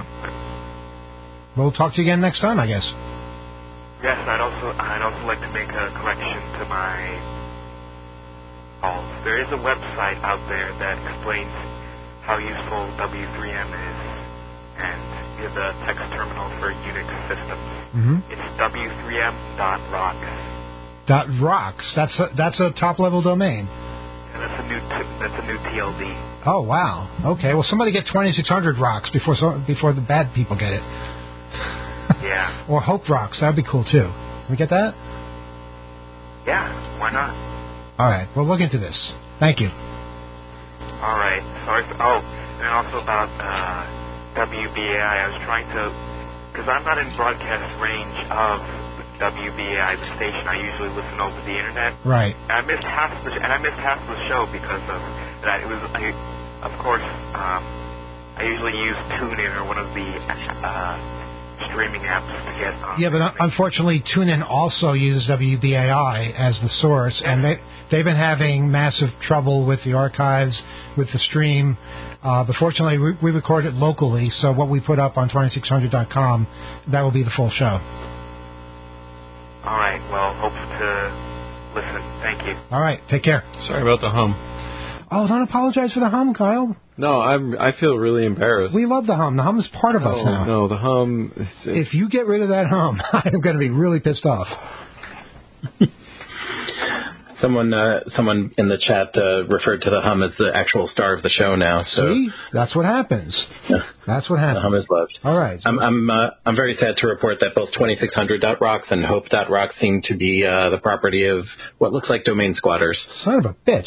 we'll talk to you again next time, I guess. Yes, I'd also like to make a correction to my calls. There is a website out there that explains how useful W3M is and is a text terminal for Unix systems. Mm-hmm. It's w3m.rocks. .rocks. That's a top-level domain. And that's a new TLD. Oh, wow. Okay. Well, somebody get 2600 rocks before the bad people get it. Yeah. Or Hope Rocks. That would be cool, too. Can we get that? Yeah, why not? All right. We'll look into this. Thank you. All right. Sorry. And also about WBAI. I was trying to... Because I'm not in broadcast range of WBAI, the station. I usually listen over the internet. Right. And I missed half the show because of that. It was, of course, I usually use TuneIn or one of the streaming apps to get on. Yeah, but unfortunately, TuneIn also uses WBAI as the source, and they've been having massive trouble with the archives, with the stream. But fortunately, we record it locally, so what we put up on 2600.com, that will be the full show. All right. Well, hope to listen. Thank you. All right. Take care. Sorry about the hum. Oh, don't apologize for the hum, Kyle. No, I feel really embarrassed. We love the hum. The hum is part of us now. No, the hum... If you get rid of that hum, I'm going to be really pissed off. Someone in the chat referred to the hum as the actual star of the show now. So. See? That's what happens. That's what happens. The hum is loved. All right. I'm very sad to report that both 2600.rocks and hope.rocks seem to be the property of what looks like domain squatters. Son of a bitch.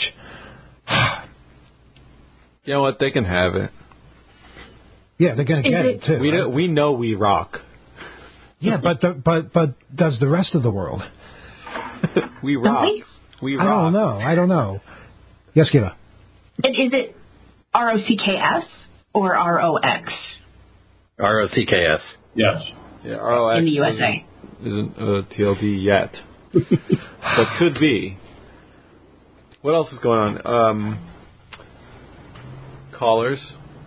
You know what? They can have it. Yeah, they're going to get it too. We know we rock. Yeah, but does the rest of the world? We rock. We rock. I don't know. Yes, Kiva. And is it ROCKS or ROX? ROCKS. Yes. Yeah, ROX in the USA. Isn't a TLD yet. But could be. What else is going on? Callers.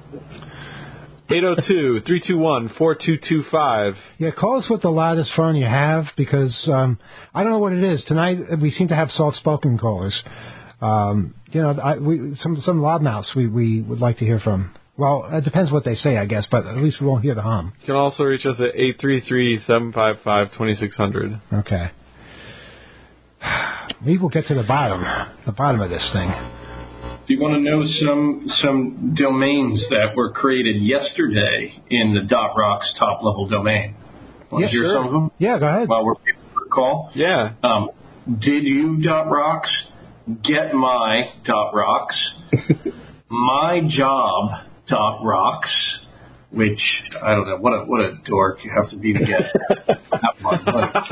802-321-4225. Yeah, call us with the loudest phone you have because I don't know what it is. Tonight we seem to have soft-spoken callers. Some loudmouths we would like to hear from. Well, it depends what they say, I guess, but at least we won't hear the hum. You can also reach us at 833-755-2600. Okay. Maybe we'll get to the bottom of this thing. Do you want to know some domains that were created yesterday in the .rocks top level domain? Want to hear some of them? Yeah, go ahead. While we're waiting for a call? Yeah. Did you .rocks? Get my .rocks? My job .rocks? Which, I don't know, what a dork you have to be to get that one.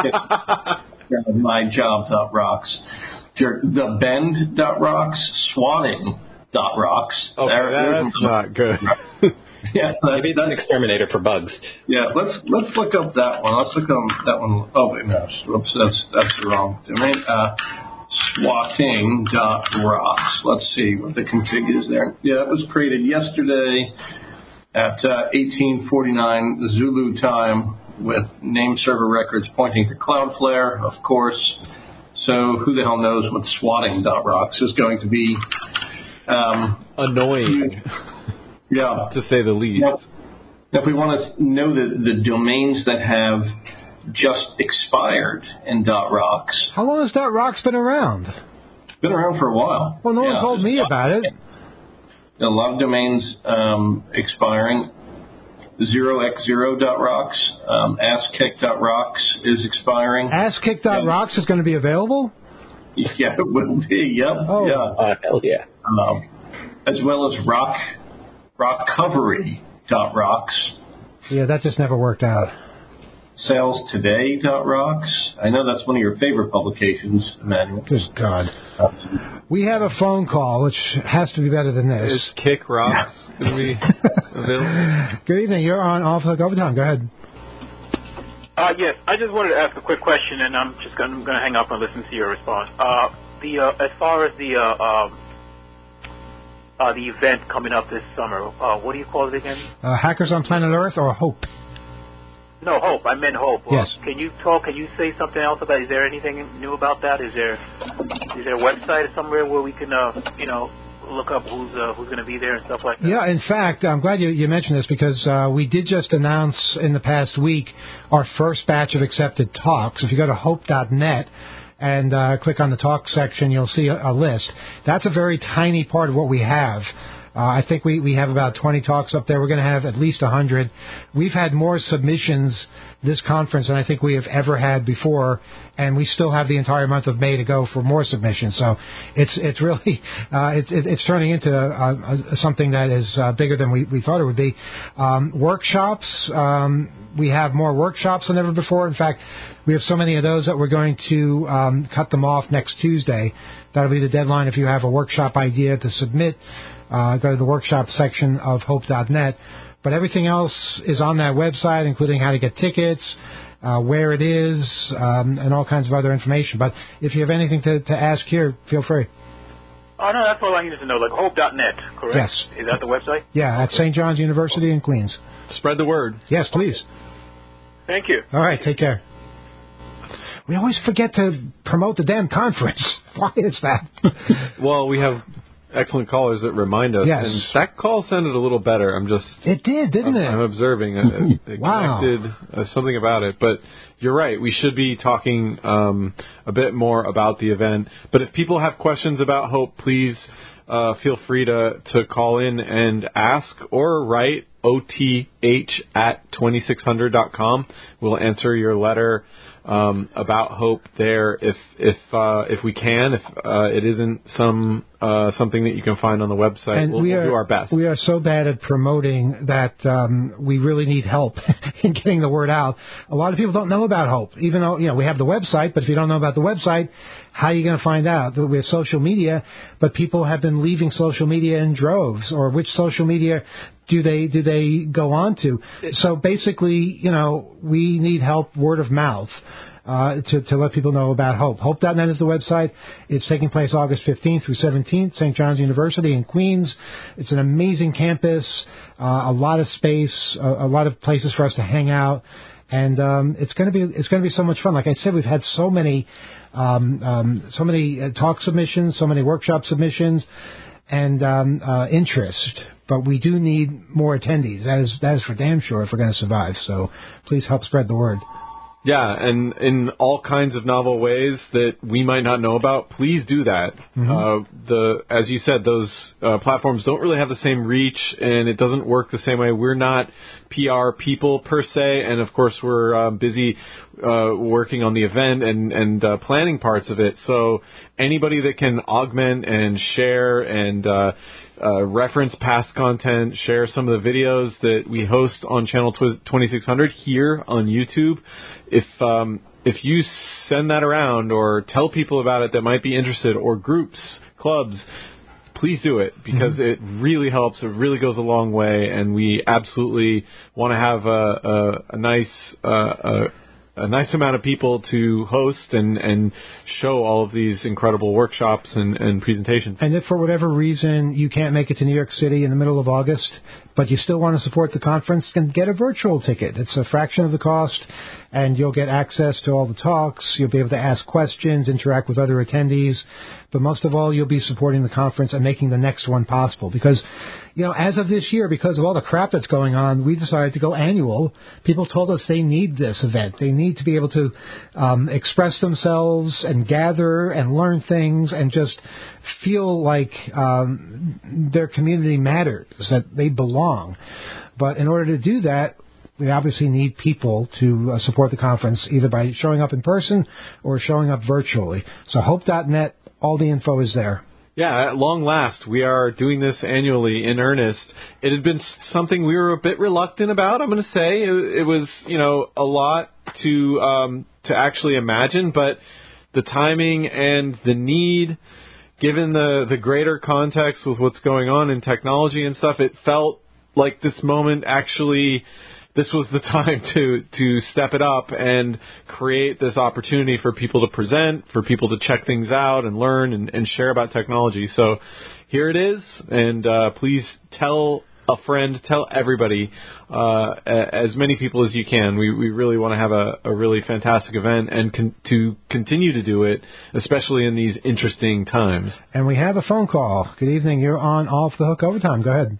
My job .rocks. The bend.rocks, swatting.rocks. Oh, that's not good. Yeah, maybe it's an exterminator for bugs. Yeah, let's look up that one. Let's look up that one. Oh wait, no, oops, that's the wrong domain. Swatting.rocks. Let's see what the config is there. Yeah, it was created yesterday at 1849 Zulu time with name server records pointing to Cloudflare, of course. So who the hell knows what swatting.rocks is going to be? Annoying. Yeah. To say the least. Now, if we want to know the domains that have just expired in .rocks. How long has .rocks been around? It's been around for a while. Well, no one told me about it. A lot of domains expiring. 0x0.rocks. AskKick.rocks is expiring. AskKick.rocks is going to be available? Yeah, it will be. Yep. Oh, yeah. Hell yeah. As well as rockcovery.rocks. Yeah, that just never worked out. SalesToday.rocks. I know that's one of your favorite publications, Emmanuel. Good God. We have a phone call, which has to be better than this. Is Kick Rocks going to be available? Good evening. You're on Off the Overtime. Go ahead. Yes, I just wanted to ask a quick question, and I'm going to hang up and listen to your response. As far as the event coming up this summer, what do you call it again? Hackers on Planet Earth or Hope? No, Hope. I meant Hope. Yes. Can you say something else about? Is there anything new about that? Is there a website somewhere where we can look up who's going to be there and stuff like that? Yeah, in fact, I'm glad you mentioned this because we did just announce in the past week our first batch of accepted talks. If you go to hope.net and click on the talk section, you'll see a list. That's a very tiny part of what we have. I think we have about 20 talks up there. We're going to have at least 100. We've had more submissions this conference than I think we have ever had before, and we still have the entire month of May to go for more submissions. So it's really it's turning into something that is bigger than we thought it would be. Workshops. We have more workshops than ever before. In fact, we have so many of those that we're going to cut them off next Tuesday. That'll be the deadline if you have a workshop idea to submit. Go to the workshop section of hope.net. But everything else is on that website, including how to get tickets, where it is, and all kinds of other information. But if you have anything to ask here, feel free. Oh, no, that's all I needed to know, like hope.net, correct? Yes. Is that the website? Yeah, at St. John's University in Queens. Spread the word. Yes, please. Thank you. All right, take care. We always forget to promote the damn conference. Why is that? Well, we have excellent callers that remind us. Yes. And that call sounded a little better. It did, didn't it? I'm observing. It Wow. connected something about it. But you're right. We should be talking a bit more about the event. But if people have questions about Hope, please feel free to call in and ask or write oth@2600.com. We'll answer your letter about Hope there if we can. If it isn't something that you can find on the website, and we'll do our best. We are so bad at promoting that we really need help in getting the word out. A lot of people don't know about Hope, even though we have the website. But if you don't know about the website, how are you going to find out? We have social media, but people have been leaving social media in droves. Or which social media do they go on to? So basically, we need help, word of mouth. To let people know about Hope. Hope.net is the website. It's taking place August 15th through 17th, St. John's University in Queens. It's an amazing campus, a lot of space, a lot of places for us to hang out, and it's going to be so much fun. Like I said, we've had so many talk submissions, so many workshop submissions, and interest. But we do need more attendees. That is for damn sure if we're going to survive. So please help spread the word. Yeah, and in all kinds of novel ways that we might not know about, please do that. Mm-hmm. As you said, those platforms don't really have the same reach, and it doesn't work the same way. We're not PR people per se, and of course we're busy working on the event and planning parts of it. So anybody that can augment and share and reference past content, share some of the videos that we host on channel 2600 here on YouTube. If you send that around or tell people about it that might be interested, or groups, clubs, please do it, because it really helps. It really goes a long way, and we absolutely want to have a nice amount of people to host and show all of these incredible workshops and presentations. And if for whatever reason you can't make it to New York City in the middle of August, but you still want to support the conference, then get a virtual ticket. It's a fraction of the cost, and you'll get access to all the talks. You'll be able to ask questions, interact with other attendees. But most of all, you'll be supporting the conference and making the next one possible. Because, as of this year, because of all the crap that's going on, we decided to go annual. People told us they need this event. They need to be able to express themselves and gather and learn things and just feel like their community matters, that they belong. But in order to do that, we obviously need people to support the conference, either by showing up in person or showing up virtually. So hope.net, all the info is there. Yeah, at long last, we are doing this annually in earnest. It had been something we were a bit reluctant about, I'm going to say. It was, a lot to actually imagine, but the timing and the need, given the greater context with what's going on in technology and stuff, it felt like this moment actually, this was the time to step it up and create this opportunity for people to present, for people to check things out and learn and share about technology. So here it is, and please tell a friend, tell everybody, as many people as you can. We really want to have a really fantastic event and to continue to do it, especially in these interesting times. And we have a phone call. Good evening. You're on Off the Hook Overtime. Go ahead.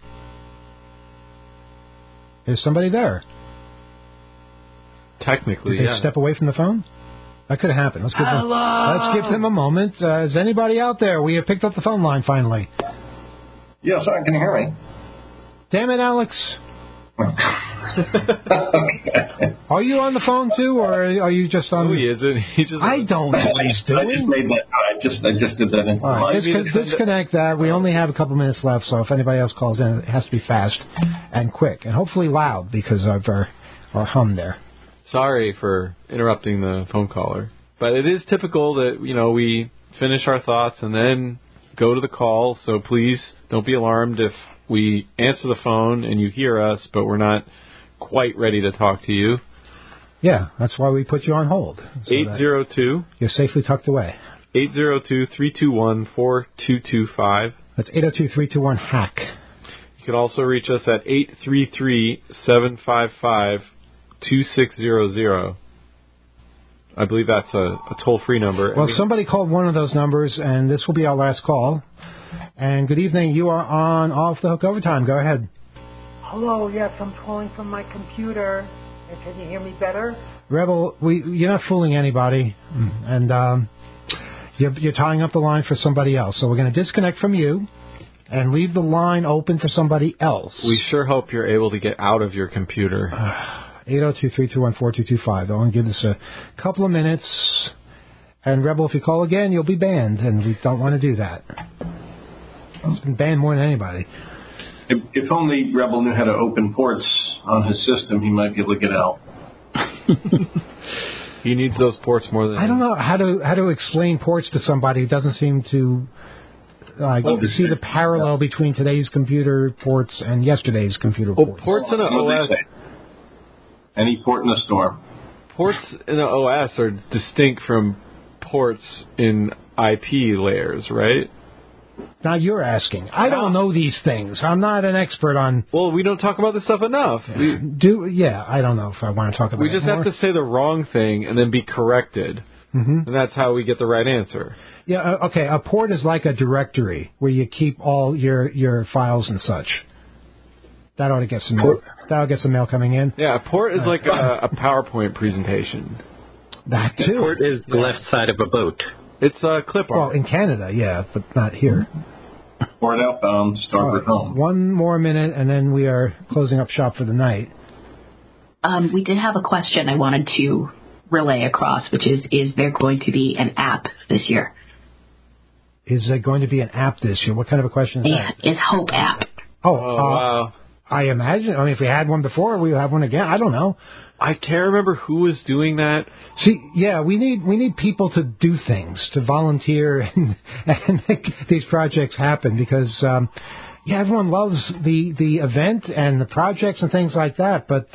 Is somebody there? Technically, Did they step away from the phone? That could have happened. Let's give them a moment. Is anybody out there? We have picked up the phone line finally. Yes, I can hear me. Damn it, Alex. Okay. Are you on the phone too, or are you just on? Oh, he isn't. I don't know what he's doing. I just made that. I just did that. All right, disconnect that. We only have a couple minutes left, so if anybody else calls in, it has to be fast and quick, and hopefully loud because of our hum there. Sorry for interrupting the phone caller, but it is typical that we finish our thoughts and then go to the call. So please don't be alarmed if we answer the phone and you hear us, but we're not quite ready to talk to you. Yeah, that's why we put you on hold. So 802. You're safely tucked away. 802-321-4225. That's 802-321-HACK. You can also reach us at 833-755-2600. I believe that's a toll-free number. Well, somebody called one of those numbers, and this will be our last call. And good evening. You are on Off the Hook Overtime. Go ahead. Hello. Yes, I'm calling from my computer. Can you hear me better? Rebel, you're not fooling anybody, and you're tying up the line for somebody else. So we're going to disconnect from you and leave the line open for somebody else. We sure hope you're able to get out of your computer. 802-321-4225. They'll only give us a couple of minutes. And, Rebel, if you call again, you'll be banned, and we don't want to do that. It's been banned more than anybody. If only Rebel knew how to open ports on his system, he might be able to get out. He needs those ports more than... I don't know how to explain ports to somebody who doesn't seem to see the parallel between today's computer ports and yesterday's computer ports. Ports in an OS... Any port in a storm. Ports in an OS are distinct from ports in IP layers, right? Now you're asking. I don't know these things. I'm not an expert on... Well, we don't talk about this stuff enough. I don't know if I want to talk about it. We just have to say the wrong thing and then be corrected. Mm-hmm. And that's how we get the right answer. Yeah, okay. A port is like a directory where you keep all your files and such. That ought to get some mail. That'll get some mail coming in. Yeah, a port is like a PowerPoint presentation. That too. A port is the left side of a boat. It's a clip art. Well, in Canada, yeah, but not here. Port outbound, starboard home. One more minute, and then we are closing up shop for the night. We did have a question I wanted to relay across, which is there going to be an app this year? Is there going to be an app this year? What kind of a question is that? It's Hope app. Wow. I imagine. I mean, if we had one before, we'll have one again. I don't know. I can't remember who was doing that. See, yeah, we need people to do things, to volunteer and make these projects happen because, everyone loves the event and the projects and things like that, but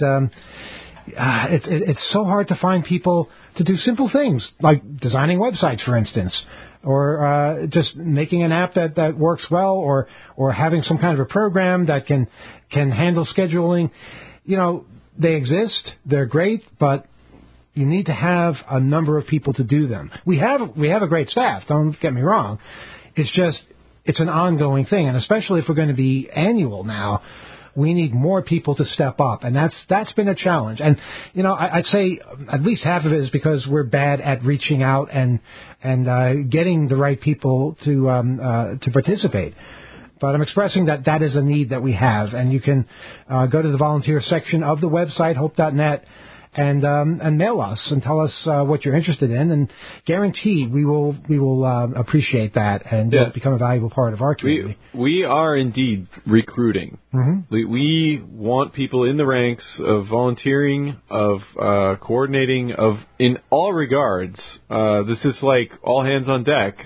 it's so hard to find people to do simple things like designing websites, for instance, or just making an app that works well, or having some kind of a program that can handle scheduling. They exist, they're great, but you need to have a number of people to do them. We have a great staff, don't get me wrong. It's an ongoing thing, and especially if we're going to be annual now, we need more people to step up, and that's been a challenge. And I'd say at least half of it is because we're bad at reaching out and getting the right people to participate. But I'm expressing that is a need that we have, and you can go to the volunteer section of the website, hope.net, and mail us and tell us what you're interested in, and guaranteed we will appreciate that, and you'll become a valuable part of our community. We are indeed recruiting. Mm-hmm. We want people in the ranks of volunteering, of coordinating, of in all regards. This is like all hands on deck.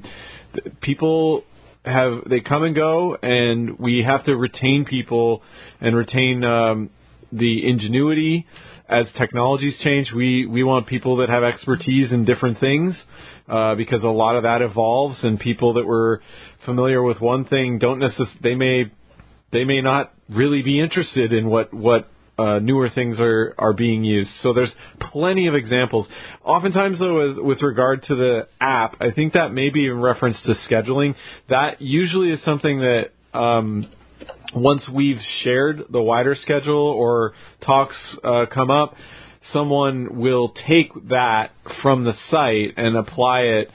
People they come and go, and we have to retain people and retain the ingenuity. As technologies change, we want people that have expertise in different things, because a lot of that evolves, and people that were familiar with one thing don't necessarily, they may not really be interested in what newer things are being used. So there's plenty of examples. Oftentimes, though, with regard to the app, I think that may be in reference to scheduling. That usually is something that once we've shared the wider schedule or talks come up, someone will take that from the site and apply it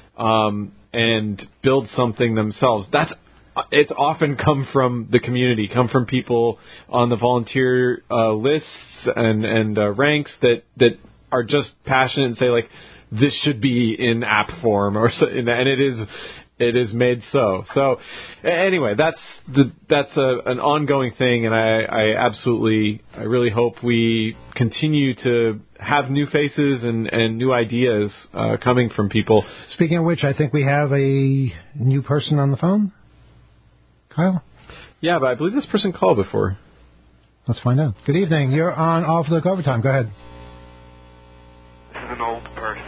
and build something themselves. It's often come from the community, come from people on the volunteer lists and ranks that are just passionate and say, like, this should be in app form, and it is made so. So anyway, that's an ongoing thing, and I really hope we continue to have new faces and new ideas coming from people. Speaking of which, I think we have a new person on the phone. Kyle? Yeah, but I believe this person called before. Let's find out. Good evening. You're on Off the Overtime. Go ahead. This is an old person.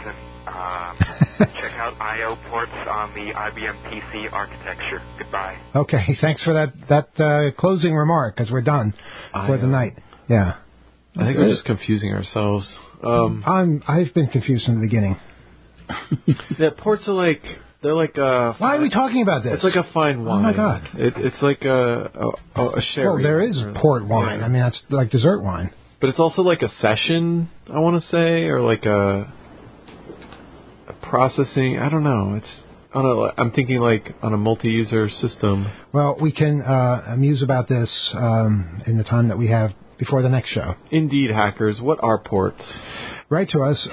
Check out I/O ports on the IBM PC architecture. Goodbye. Okay, thanks for that closing remark, because we're done for the night. Yeah. I think we're just confusing ourselves. I've been confused from the beginning. Yeah, ports are like... They're like why are we talking about this? It's like a fine wine. Oh, my God. It's like a sherry. Well, there is port wine. Yeah. I mean, that's like dessert wine. But it's also like a session, I want to say, or like a processing. I don't know. I'm thinking like on a multi-user system. Well, we can muse about this in the time that we have before the next show. Indeed, hackers. What are ports? Write to us,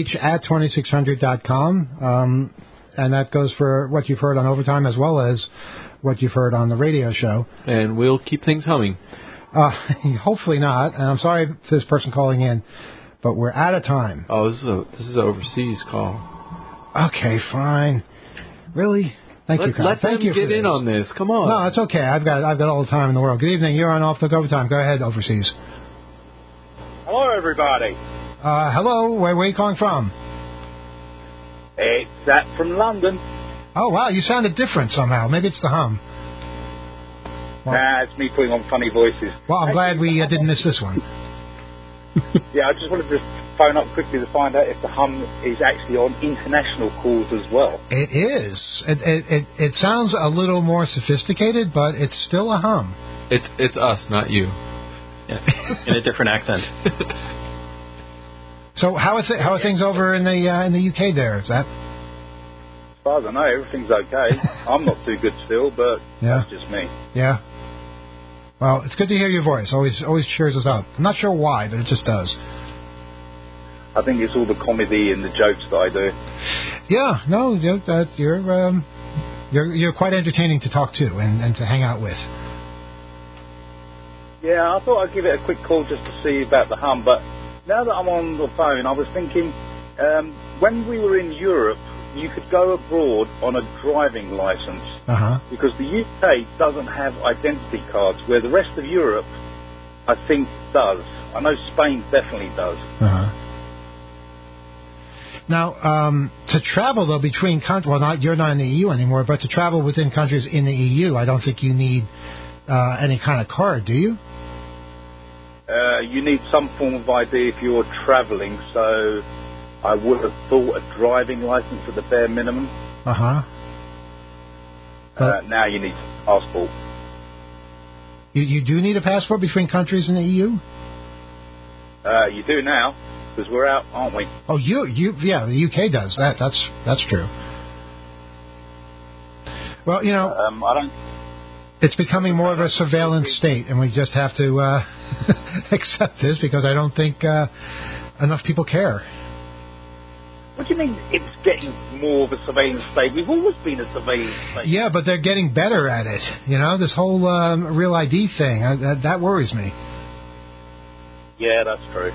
oth@2600.com. And that goes for what you've heard on Overtime as well as what you've heard on the radio show. And we'll keep things humming. Hopefully not. And I'm sorry for this person calling in, but we're out of time. Oh, this is an overseas call. Okay, fine. Really? Thank you, Kyle. Let them get in on this. Come on. No, it's okay. I've got all the time in the world. Good evening. You're on Off the Overtime. Go ahead, overseas. Hello, everybody. Hello. Where are you calling from? It's Zach from London. Oh, wow. You sounded different somehow. Maybe it's the hum. Well, nah, it's me putting on funny voices. Well, I'm glad we didn't miss this one. Yeah, I just wanted to phone up quickly to find out if the hum is actually on international calls as well. It is. It sounds a little more sophisticated, but it's still a hum. It's us, not you. Yes, in a different accent. So how are things over in the UK there? Is that? As far as I know, everything's okay. I'm not too good still, but that's just me. Yeah. Well, it's good to hear your voice. Always cheers us up. I'm not sure why, but it just does. I think it's all the comedy and the jokes that I do. Yeah. No, you're quite entertaining to talk to and to hang out with. Yeah, I thought I'd give it a quick call just to see about the hum, but now that I'm on the phone, I was thinking, when we were in Europe, you could go abroad on a driving license because the UK doesn't have identity cards, where the rest of Europe, I think, does. I know Spain definitely does. Now, to travel, though, between countries, well, you're not in the EU anymore, but to travel within countries in the EU, I don't think you need any kind of card, do you? You need some form of ID if you're travelling, so I would have thought a driving licence at the bare minimum. Now you need a passport. You do need a passport between countries in the EU? You do now, because we're out, aren't we? Oh, yeah, the UK does that. That's true. Well, I don't. It's becoming more of a surveillance state, and we just have to accept this because I don't think enough people care. What do you mean it's getting more of a surveillance state? We've always been a surveillance state. Yeah, but they're getting better at it. You know, this whole Real ID thing, that worries me. Yeah, that's true.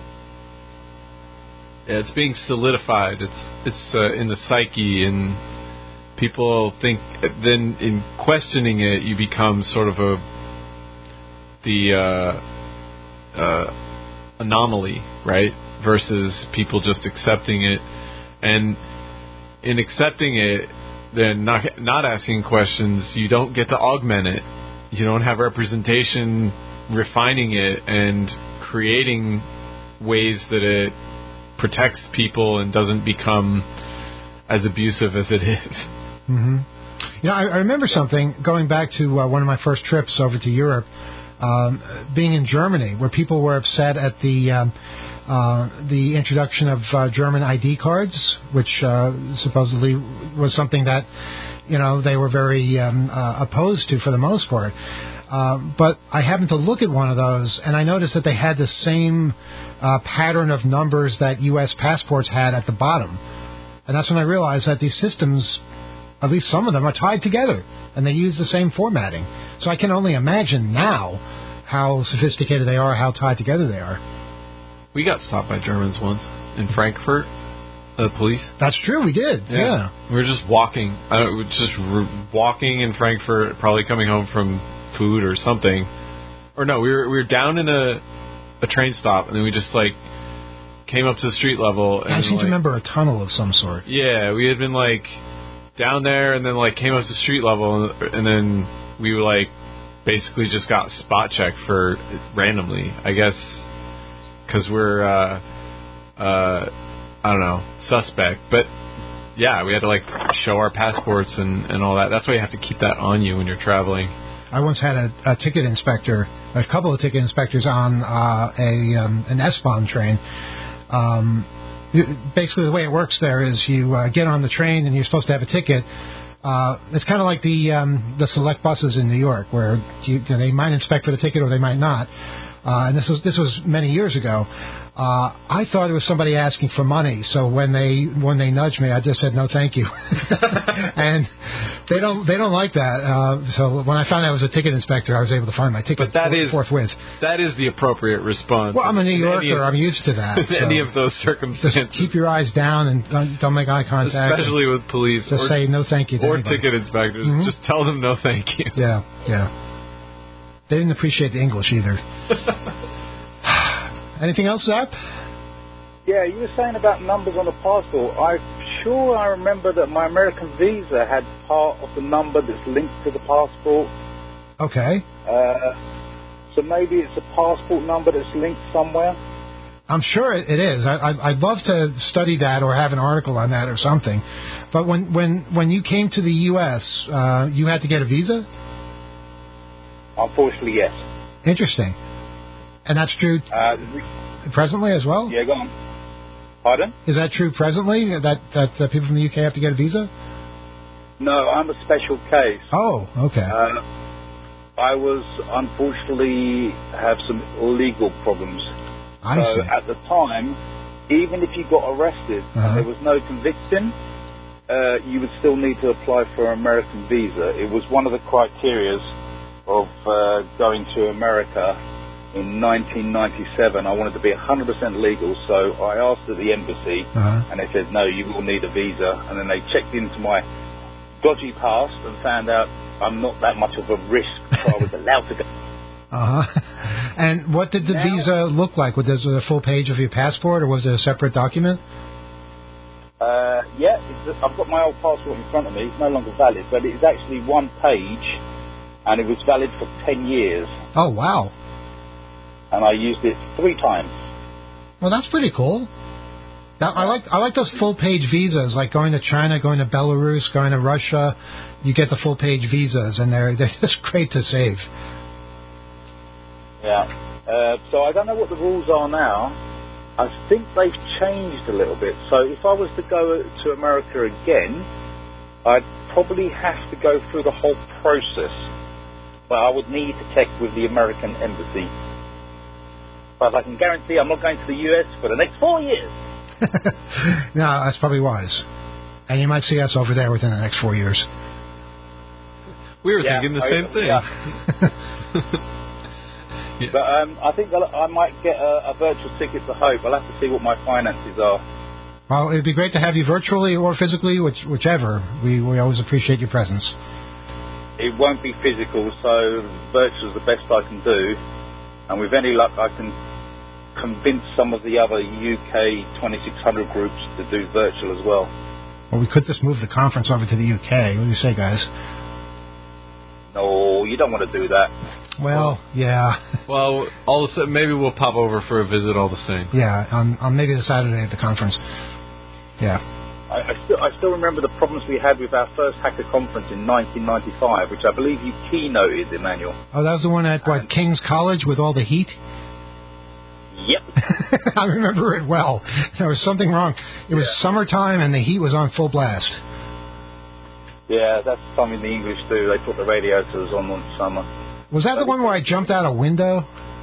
Yeah, it's being solidified. It's in the psyche, and people think then in questioning it, you become sort of the anomaly, right? Versus people just accepting it, and in accepting it, then not asking questions, you don't get to augment it. You don't have representation refining it and creating ways that it protects people and doesn't become as abusive as it is. Mm-hmm. You know, I remember something going back to one of my first trips over to Europe, being in Germany, where people were upset at the introduction of German ID cards, which supposedly was something that, you know, they were very opposed to for the most part. But I happened to look at one of those, and I noticed that they had the same pattern of numbers that U.S. passports had at the bottom. And that's when I realized that these systems, at least some of them, are tied together, and they use the same formatting. So I can only imagine now how sophisticated they are, how tied together they are. We got stopped by Germans once in Frankfurt, the police. That's true, we did, yeah. We were just walking. Walking in Frankfurt, probably coming home from food or something. Or no, we were down in a train stop, and then we just, like, came up to the street level. And I seem to remember a tunnel of some sort. Yeah, we had been, like, down there, and then, like, came up to street level, and then we were, like, basically just got spot checked for randomly, I guess, because we're, I don't know, suspect. But, yeah, we had to, like, show our passports and all that. That's why you have to keep that on you when you're traveling. I once had a ticket inspector, a couple of ticket inspectors on an S-Bahn train. Basically, the way it works there is you get on the train and you're supposed to have a ticket. It's kind of like the select buses in New York, where they might inspect for the ticket or they might not. And this was many years ago. I thought it was somebody asking for money, so when they nudged me, I just said no, thank you. And they don't like that. So when I found out it was a ticket inspector, I was able to find my ticket forthwith. That is the appropriate response. Well, I'm a New Yorker. I'm used to that. In any of those circumstances, just keep your eyes down and don't make eye contact. Especially with police. Just say no, thank you. To or anybody. Ticket inspectors. Mm-hmm. Just tell them no, thank you. Yeah. They didn't appreciate the English either. Anything else, Zap? Yeah, you were saying about numbers on the passport. I remember that my American visa had part of the number that's linked to the passport. Okay. So maybe it's a passport number that's linked somewhere? I'm sure it is. I'd love to study that or have an article on that or something. But when you came to the U.S., you had to get a visa? Unfortunately, yes. Interesting. And that's true presently as well? Yeah, go on. Pardon? Is that true presently, that people from the UK have to get a visa? No, I'm a special case. Oh, okay. I was, unfortunately, have some legal problems. I see. At the time, even if you got arrested and there was no conviction, you would still need to apply for an American visa. It was one of the criterias of going to America. In 1997, I wanted to be 100% legal, so I asked at the embassy, and they said, no, you will need a visa. And then they checked into my dodgy past and found out I'm not that much of a risk, so I was allowed to go. And what did the visa look like? Was it a full page of your passport, or was it a separate document? Yeah, I've got my old passport in front of me. It's no longer valid, but it is actually one page, and it was valid for 10 years. Oh, wow. And I used it 3 times. Well, that's pretty cool. Now, I like those full-page visas, like going to China, going to Belarus, going to Russia. You get the full-page visas, and they're just great to save. Yeah. So I don't know what the rules are now. I think they've changed a little bit. So if I was to go to America again, I'd probably have to go through the whole process but I would need to check with the American embassy. But I can guarantee I'm not going to the US for the next 4 years. No, that's probably wise. And you might see us over there within the next 4 years. We were thinking the same thing. Yeah. Yeah. But I think that I might get a virtual ticket to Hope. I'll have to see what my finances are. Well, it'd be great to have you virtually or physically, whichever. We always appreciate your presence. It won't be physical, so virtual is the best I can do. And with any luck, I can convince some of the other UK 2600 groups to do virtual as well. Well, we could just move the conference over to the UK. What do you say, guys? No, you don't want to do that. Well, yeah. Well, all of a sudden, maybe we'll pop over for a visit all the same. Yeah, on maybe the Saturday at the conference. Yeah. I still remember the problems we had with our first hacker conference in 1995, which I believe you keynoted, Emmanuel. Oh, that was the one at, King's College with all the heat? Yep. I remember it well. There was something wrong. It was summertime and the heat was on full blast. Yeah, that's something the English do. They put the radiators on summer. Was that the one where I jumped out a window?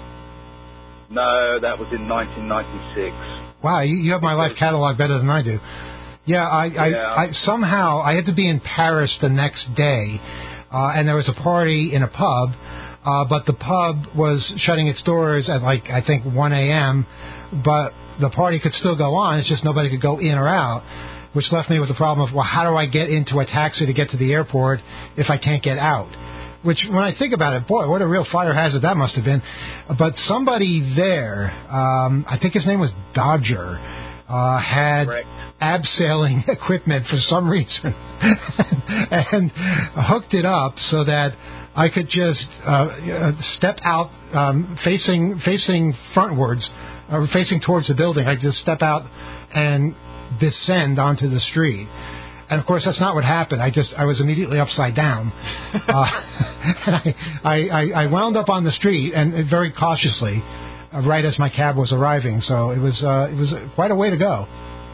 No, that was in 1996. Wow, you have my life catalog better than I do. Yeah, I somehow I had to be in Paris the next day, and there was a party in a pub, but the pub was shutting its doors at I think 1 a.m., but the party could still go on. It's just nobody could go in or out, which left me with the problem of, well, how do I get into a taxi to get to the airport if I can't get out? Which, when I think about it, boy, what a real fire hazard that must have been. But somebody there, I think his name was Dodger, had abseiling equipment for some reason and hooked it up so that I could just step out facing frontwards, facing towards the building. I just step out and descend onto the street. And of course, that's not what happened. I was immediately upside down, and I wound up on the street, and very cautiously, right as my cab was arriving. So it was quite a way to go.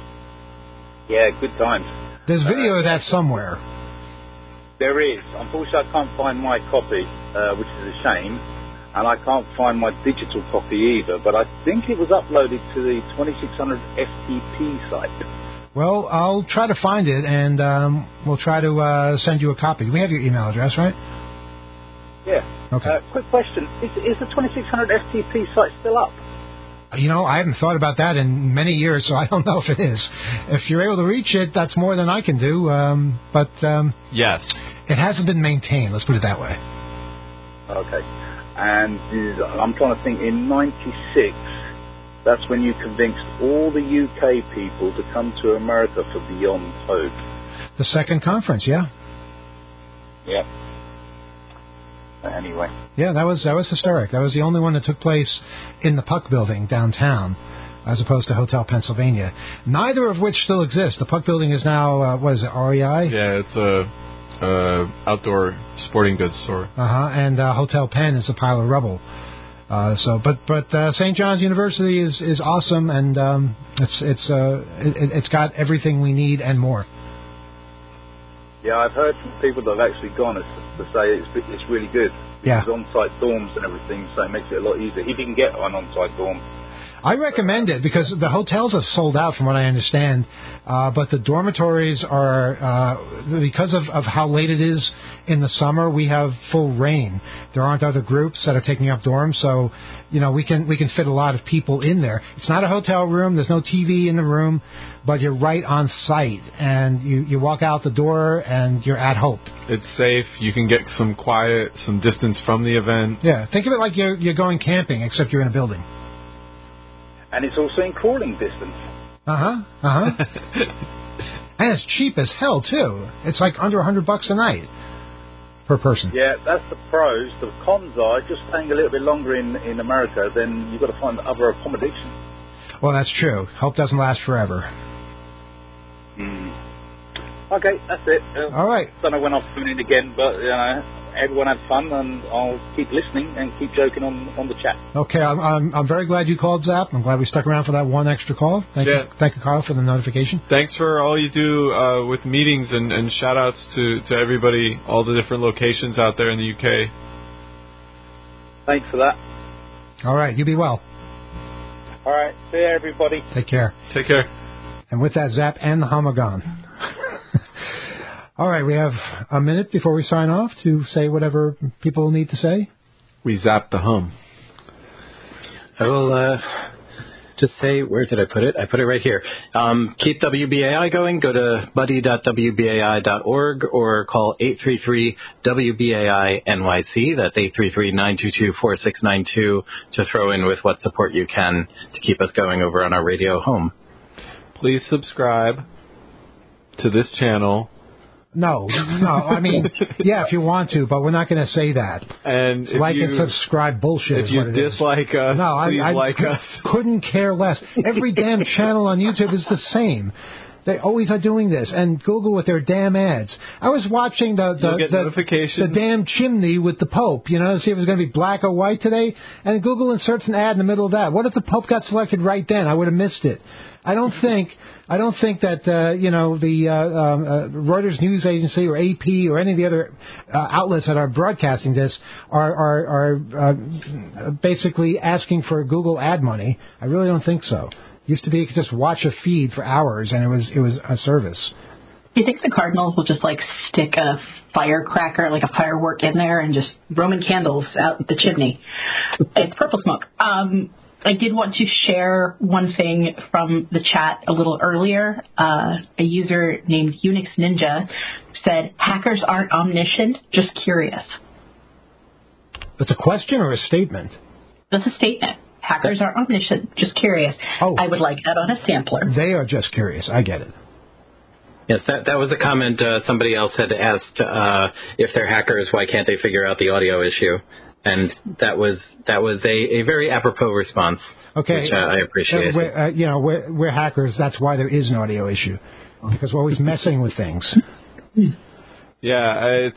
Yeah, good times. There's video of that somewhere. There is. Unfortunately, I can't find my copy, which is a shame, and I can't find my digital copy either. But I think it was uploaded to the 2600 FTP site. Well, I'll try to find it, and we'll try to send you a copy. We have your email address, right? Yeah. Okay. Quick question. Is the 2600 FTP site still up? You know, I haven't thought about that in many years, so I don't know if it is. If you're able to reach it, that's more than I can do. Yes. It hasn't been maintained, let's put it that way. Okay. And I'm trying to think, in 96... that's when you convinced all the UK people to come to America for Beyond Hope. The second conference, yeah. Yeah. Anyway. Yeah, that was historic. That was the only one that took place in the Puck Building downtown, as opposed to Hotel Pennsylvania. Neither of which still exist. The Puck Building is now, what is it, REI? Yeah, it's a outdoor sporting goods store. And Hotel Penn is a pile of rubble. But St. John's University is awesome, and it's got everything we need and more. Yeah, I've heard from people that have actually gone to say it's really good. Yeah. It's on-site dorms and everything, so it makes it a lot easier. He didn't get an on-site dorm. I recommend it because the hotels have sold out from what I understand, but the dormitories are, because of how late it is in the summer, we have full reign. There aren't other groups that are taking up dorms, so, we can fit a lot of people in there. It's not a hotel room, there's no TV in the room, but you're right on site, and you walk out the door and you're at Hope. It's safe, you can get some quiet, some distance from the event. Yeah, think of it like you're going camping, except you're in a building. And it's also in crawling distance. And it's cheap as hell, too. It's like under $100 a night per person. Yeah, that's the pros. The cons are, if you're staying a little bit longer in America, then you've got to find other accommodation. Well, that's true. Hope doesn't last forever. Okay, that's it. All right. Don't know when I'll tune in again, but everyone had fun, and I'll keep listening and keep joking on the chat. Okay, I'm very glad you called, Zap. I'm glad we stuck around for that one extra call. Thank you, Kyle, for the notification. Thanks for all you do with meetings, and shout outs to everybody, all the different locations out there in the UK. Thanks for that. All right, you be well. All right, see you, everybody. Take care. Take care. And with that, Zap and the hum are gone. All right, we have a minute before we sign off to say whatever people need to say. We zap the hum. I will just say, where did I put it? I put it right here. Keep WBAI going. Go to buddy.wbai.org or call 833-WBAI-NYC. That's 833-922-4692 to throw in with what support you can to keep us going over on our radio home. Please subscribe to this channel. No. I mean, yeah, if you want to, but we're not going to say that. And it's like and subscribe bullshit. If you dislike us, please like us. Couldn't care less. Every damn channel on YouTube is the same. They always are doing this. And Google with their damn ads. I was watching the damn chimney with the Pope, to see if it was going to be black or white today. And Google inserts an ad in the middle of that. What if the Pope got selected right then? I would have missed it. I don't think that the Reuters news agency or AP or any of the other outlets that are broadcasting this are basically asking for Google ad money. I really don't think so. Used to be you could just watch a feed for hours and it was a service. Do you think the Cardinals will just stick a firecracker, like a firework in there and just Roman candles out the chimney? It's purple smoke. I did want to share one thing from the chat a little earlier. A user named Unix Ninja said, hackers aren't omniscient, just curious. That's a question or a statement? That's a statement. Hackers aren't omniscient, just curious. Oh. I would like that on a sampler. They are just curious. I get it. Yes, that was a comment somebody else had asked. If they're hackers, why can't they figure out the audio issue? And that was a very apropos response, okay. Which I appreciate. We're hackers. That's why there is an audio issue, because we're always messing with things. Yeah,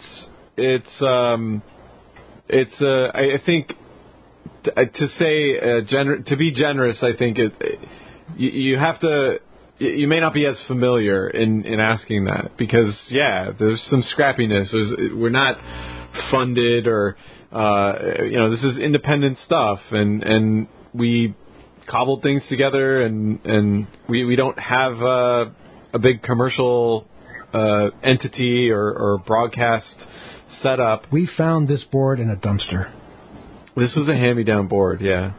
I think to say to be generous, I think you have to. You may not be as familiar in asking that because there's some scrappiness. We're not funded or. This is independent stuff, and we cobbled things together, and we don't have a big commercial entity or broadcast setup. We found this board in a dumpster. This was a hand-me-down board, yeah.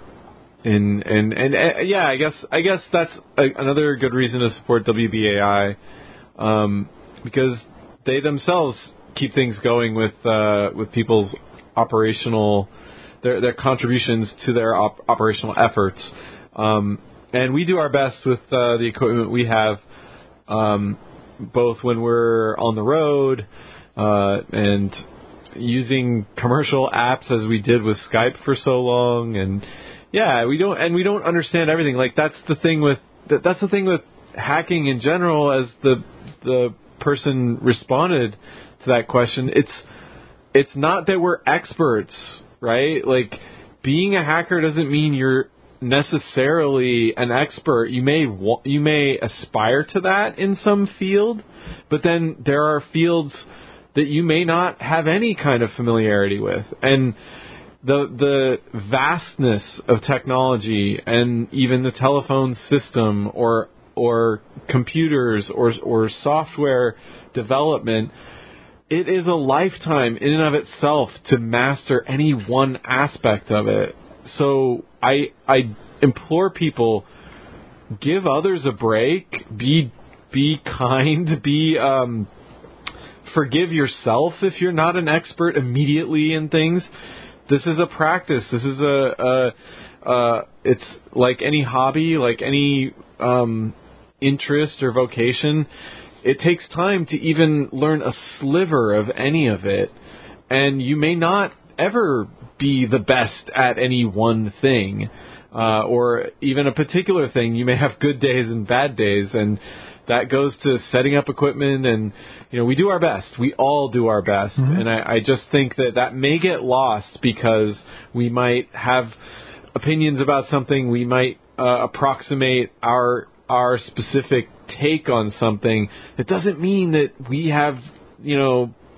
I guess that's another good reason to support WBAI, because they themselves keep things going with people's operational, their contributions to their operational efforts, and we do our best with the equipment we have, both when we're on the road and using commercial apps as we did with Skype for so long, and we don't understand everything. Like that's the thing with hacking in general. As the person responded to that question, it's not that we're experts, right? Like, being a hacker doesn't mean you're necessarily an expert. You may aspire to that in some field, but then there are fields that you may not have any kind of familiarity with. And the vastness of technology, and even the telephone system or computers or software development, it is a lifetime in and of itself to master any one aspect of it. So I implore people, give others a break, be kind, forgive yourself if you're not an expert immediately in things. This is a practice. This is it's like any hobby, like any interest or vocation. It takes time to even learn a sliver of any of it, and you may not ever be the best at any one thing, or even a particular thing. You may have good days and bad days, and that goes to setting up equipment, and we do our best. We all do our best, and I just think that may get lost because we might have opinions about something. We might approximate our specific take on something. It doesn't mean that we have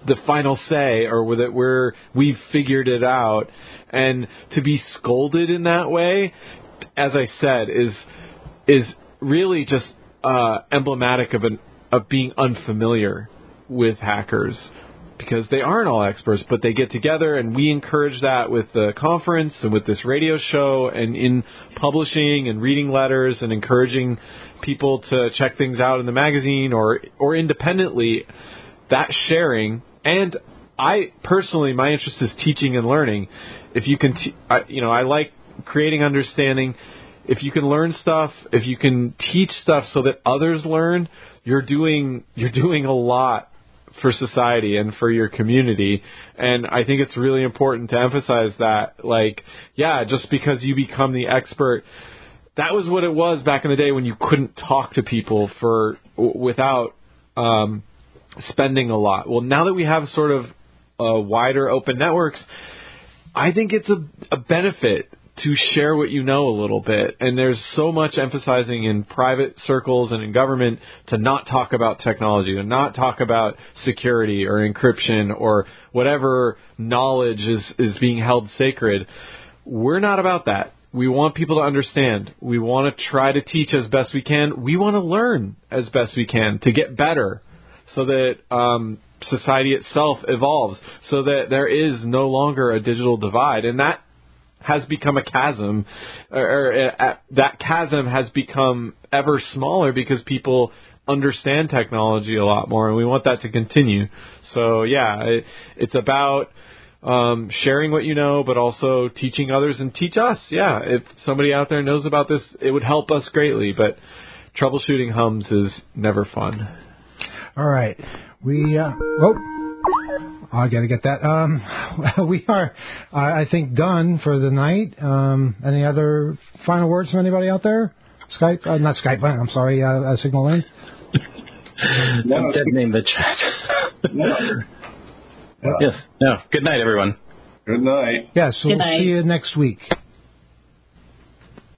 the final say, or that we've figured it out. And to be scolded in that way, as I said, is really just emblematic of being unfamiliar with hackers, because they aren't all experts, but they get together, and we encourage that with the conference and with this radio show and in publishing and reading letters and encouraging people to check things out in the magazine or independently. That sharing, and I personally, my interest is teaching and learning. If you can, I like creating understanding. If you can learn stuff, if you can teach stuff so that others learn, you're doing a lot for society and for your community. And I think it's really important to emphasize that, just because you become the expert, that was what it was back in the day when you couldn't talk to people without spending a lot. Well, now that we have sort of wider open networks, I think it's a benefit to share what you know a little bit. And there's so much emphasizing in private circles and in government to not talk about technology, to not talk about security or encryption or whatever knowledge is being held sacred. We're not about that. We want people to understand. We want to try to teach as best we can. We want to learn as best we can to get better so that society itself evolves, so that there is no longer a digital divide. And that has become a chasm, that chasm has become ever smaller because people understand technology a lot more, and we want that to continue. So, it's about sharing what you know, but also teaching others and teach us. Yeah, if somebody out there knows about this, it would help us greatly, but troubleshooting hums is never fun. All right. I got to get that. We are, I think, done for the night. Any other final words from anybody out there? Skype? Not Skype. I'm sorry. Signal Lane? No. Deadening the chat. No. Yes. No. Good night, everyone. Good night. Yes. We'll see you next week.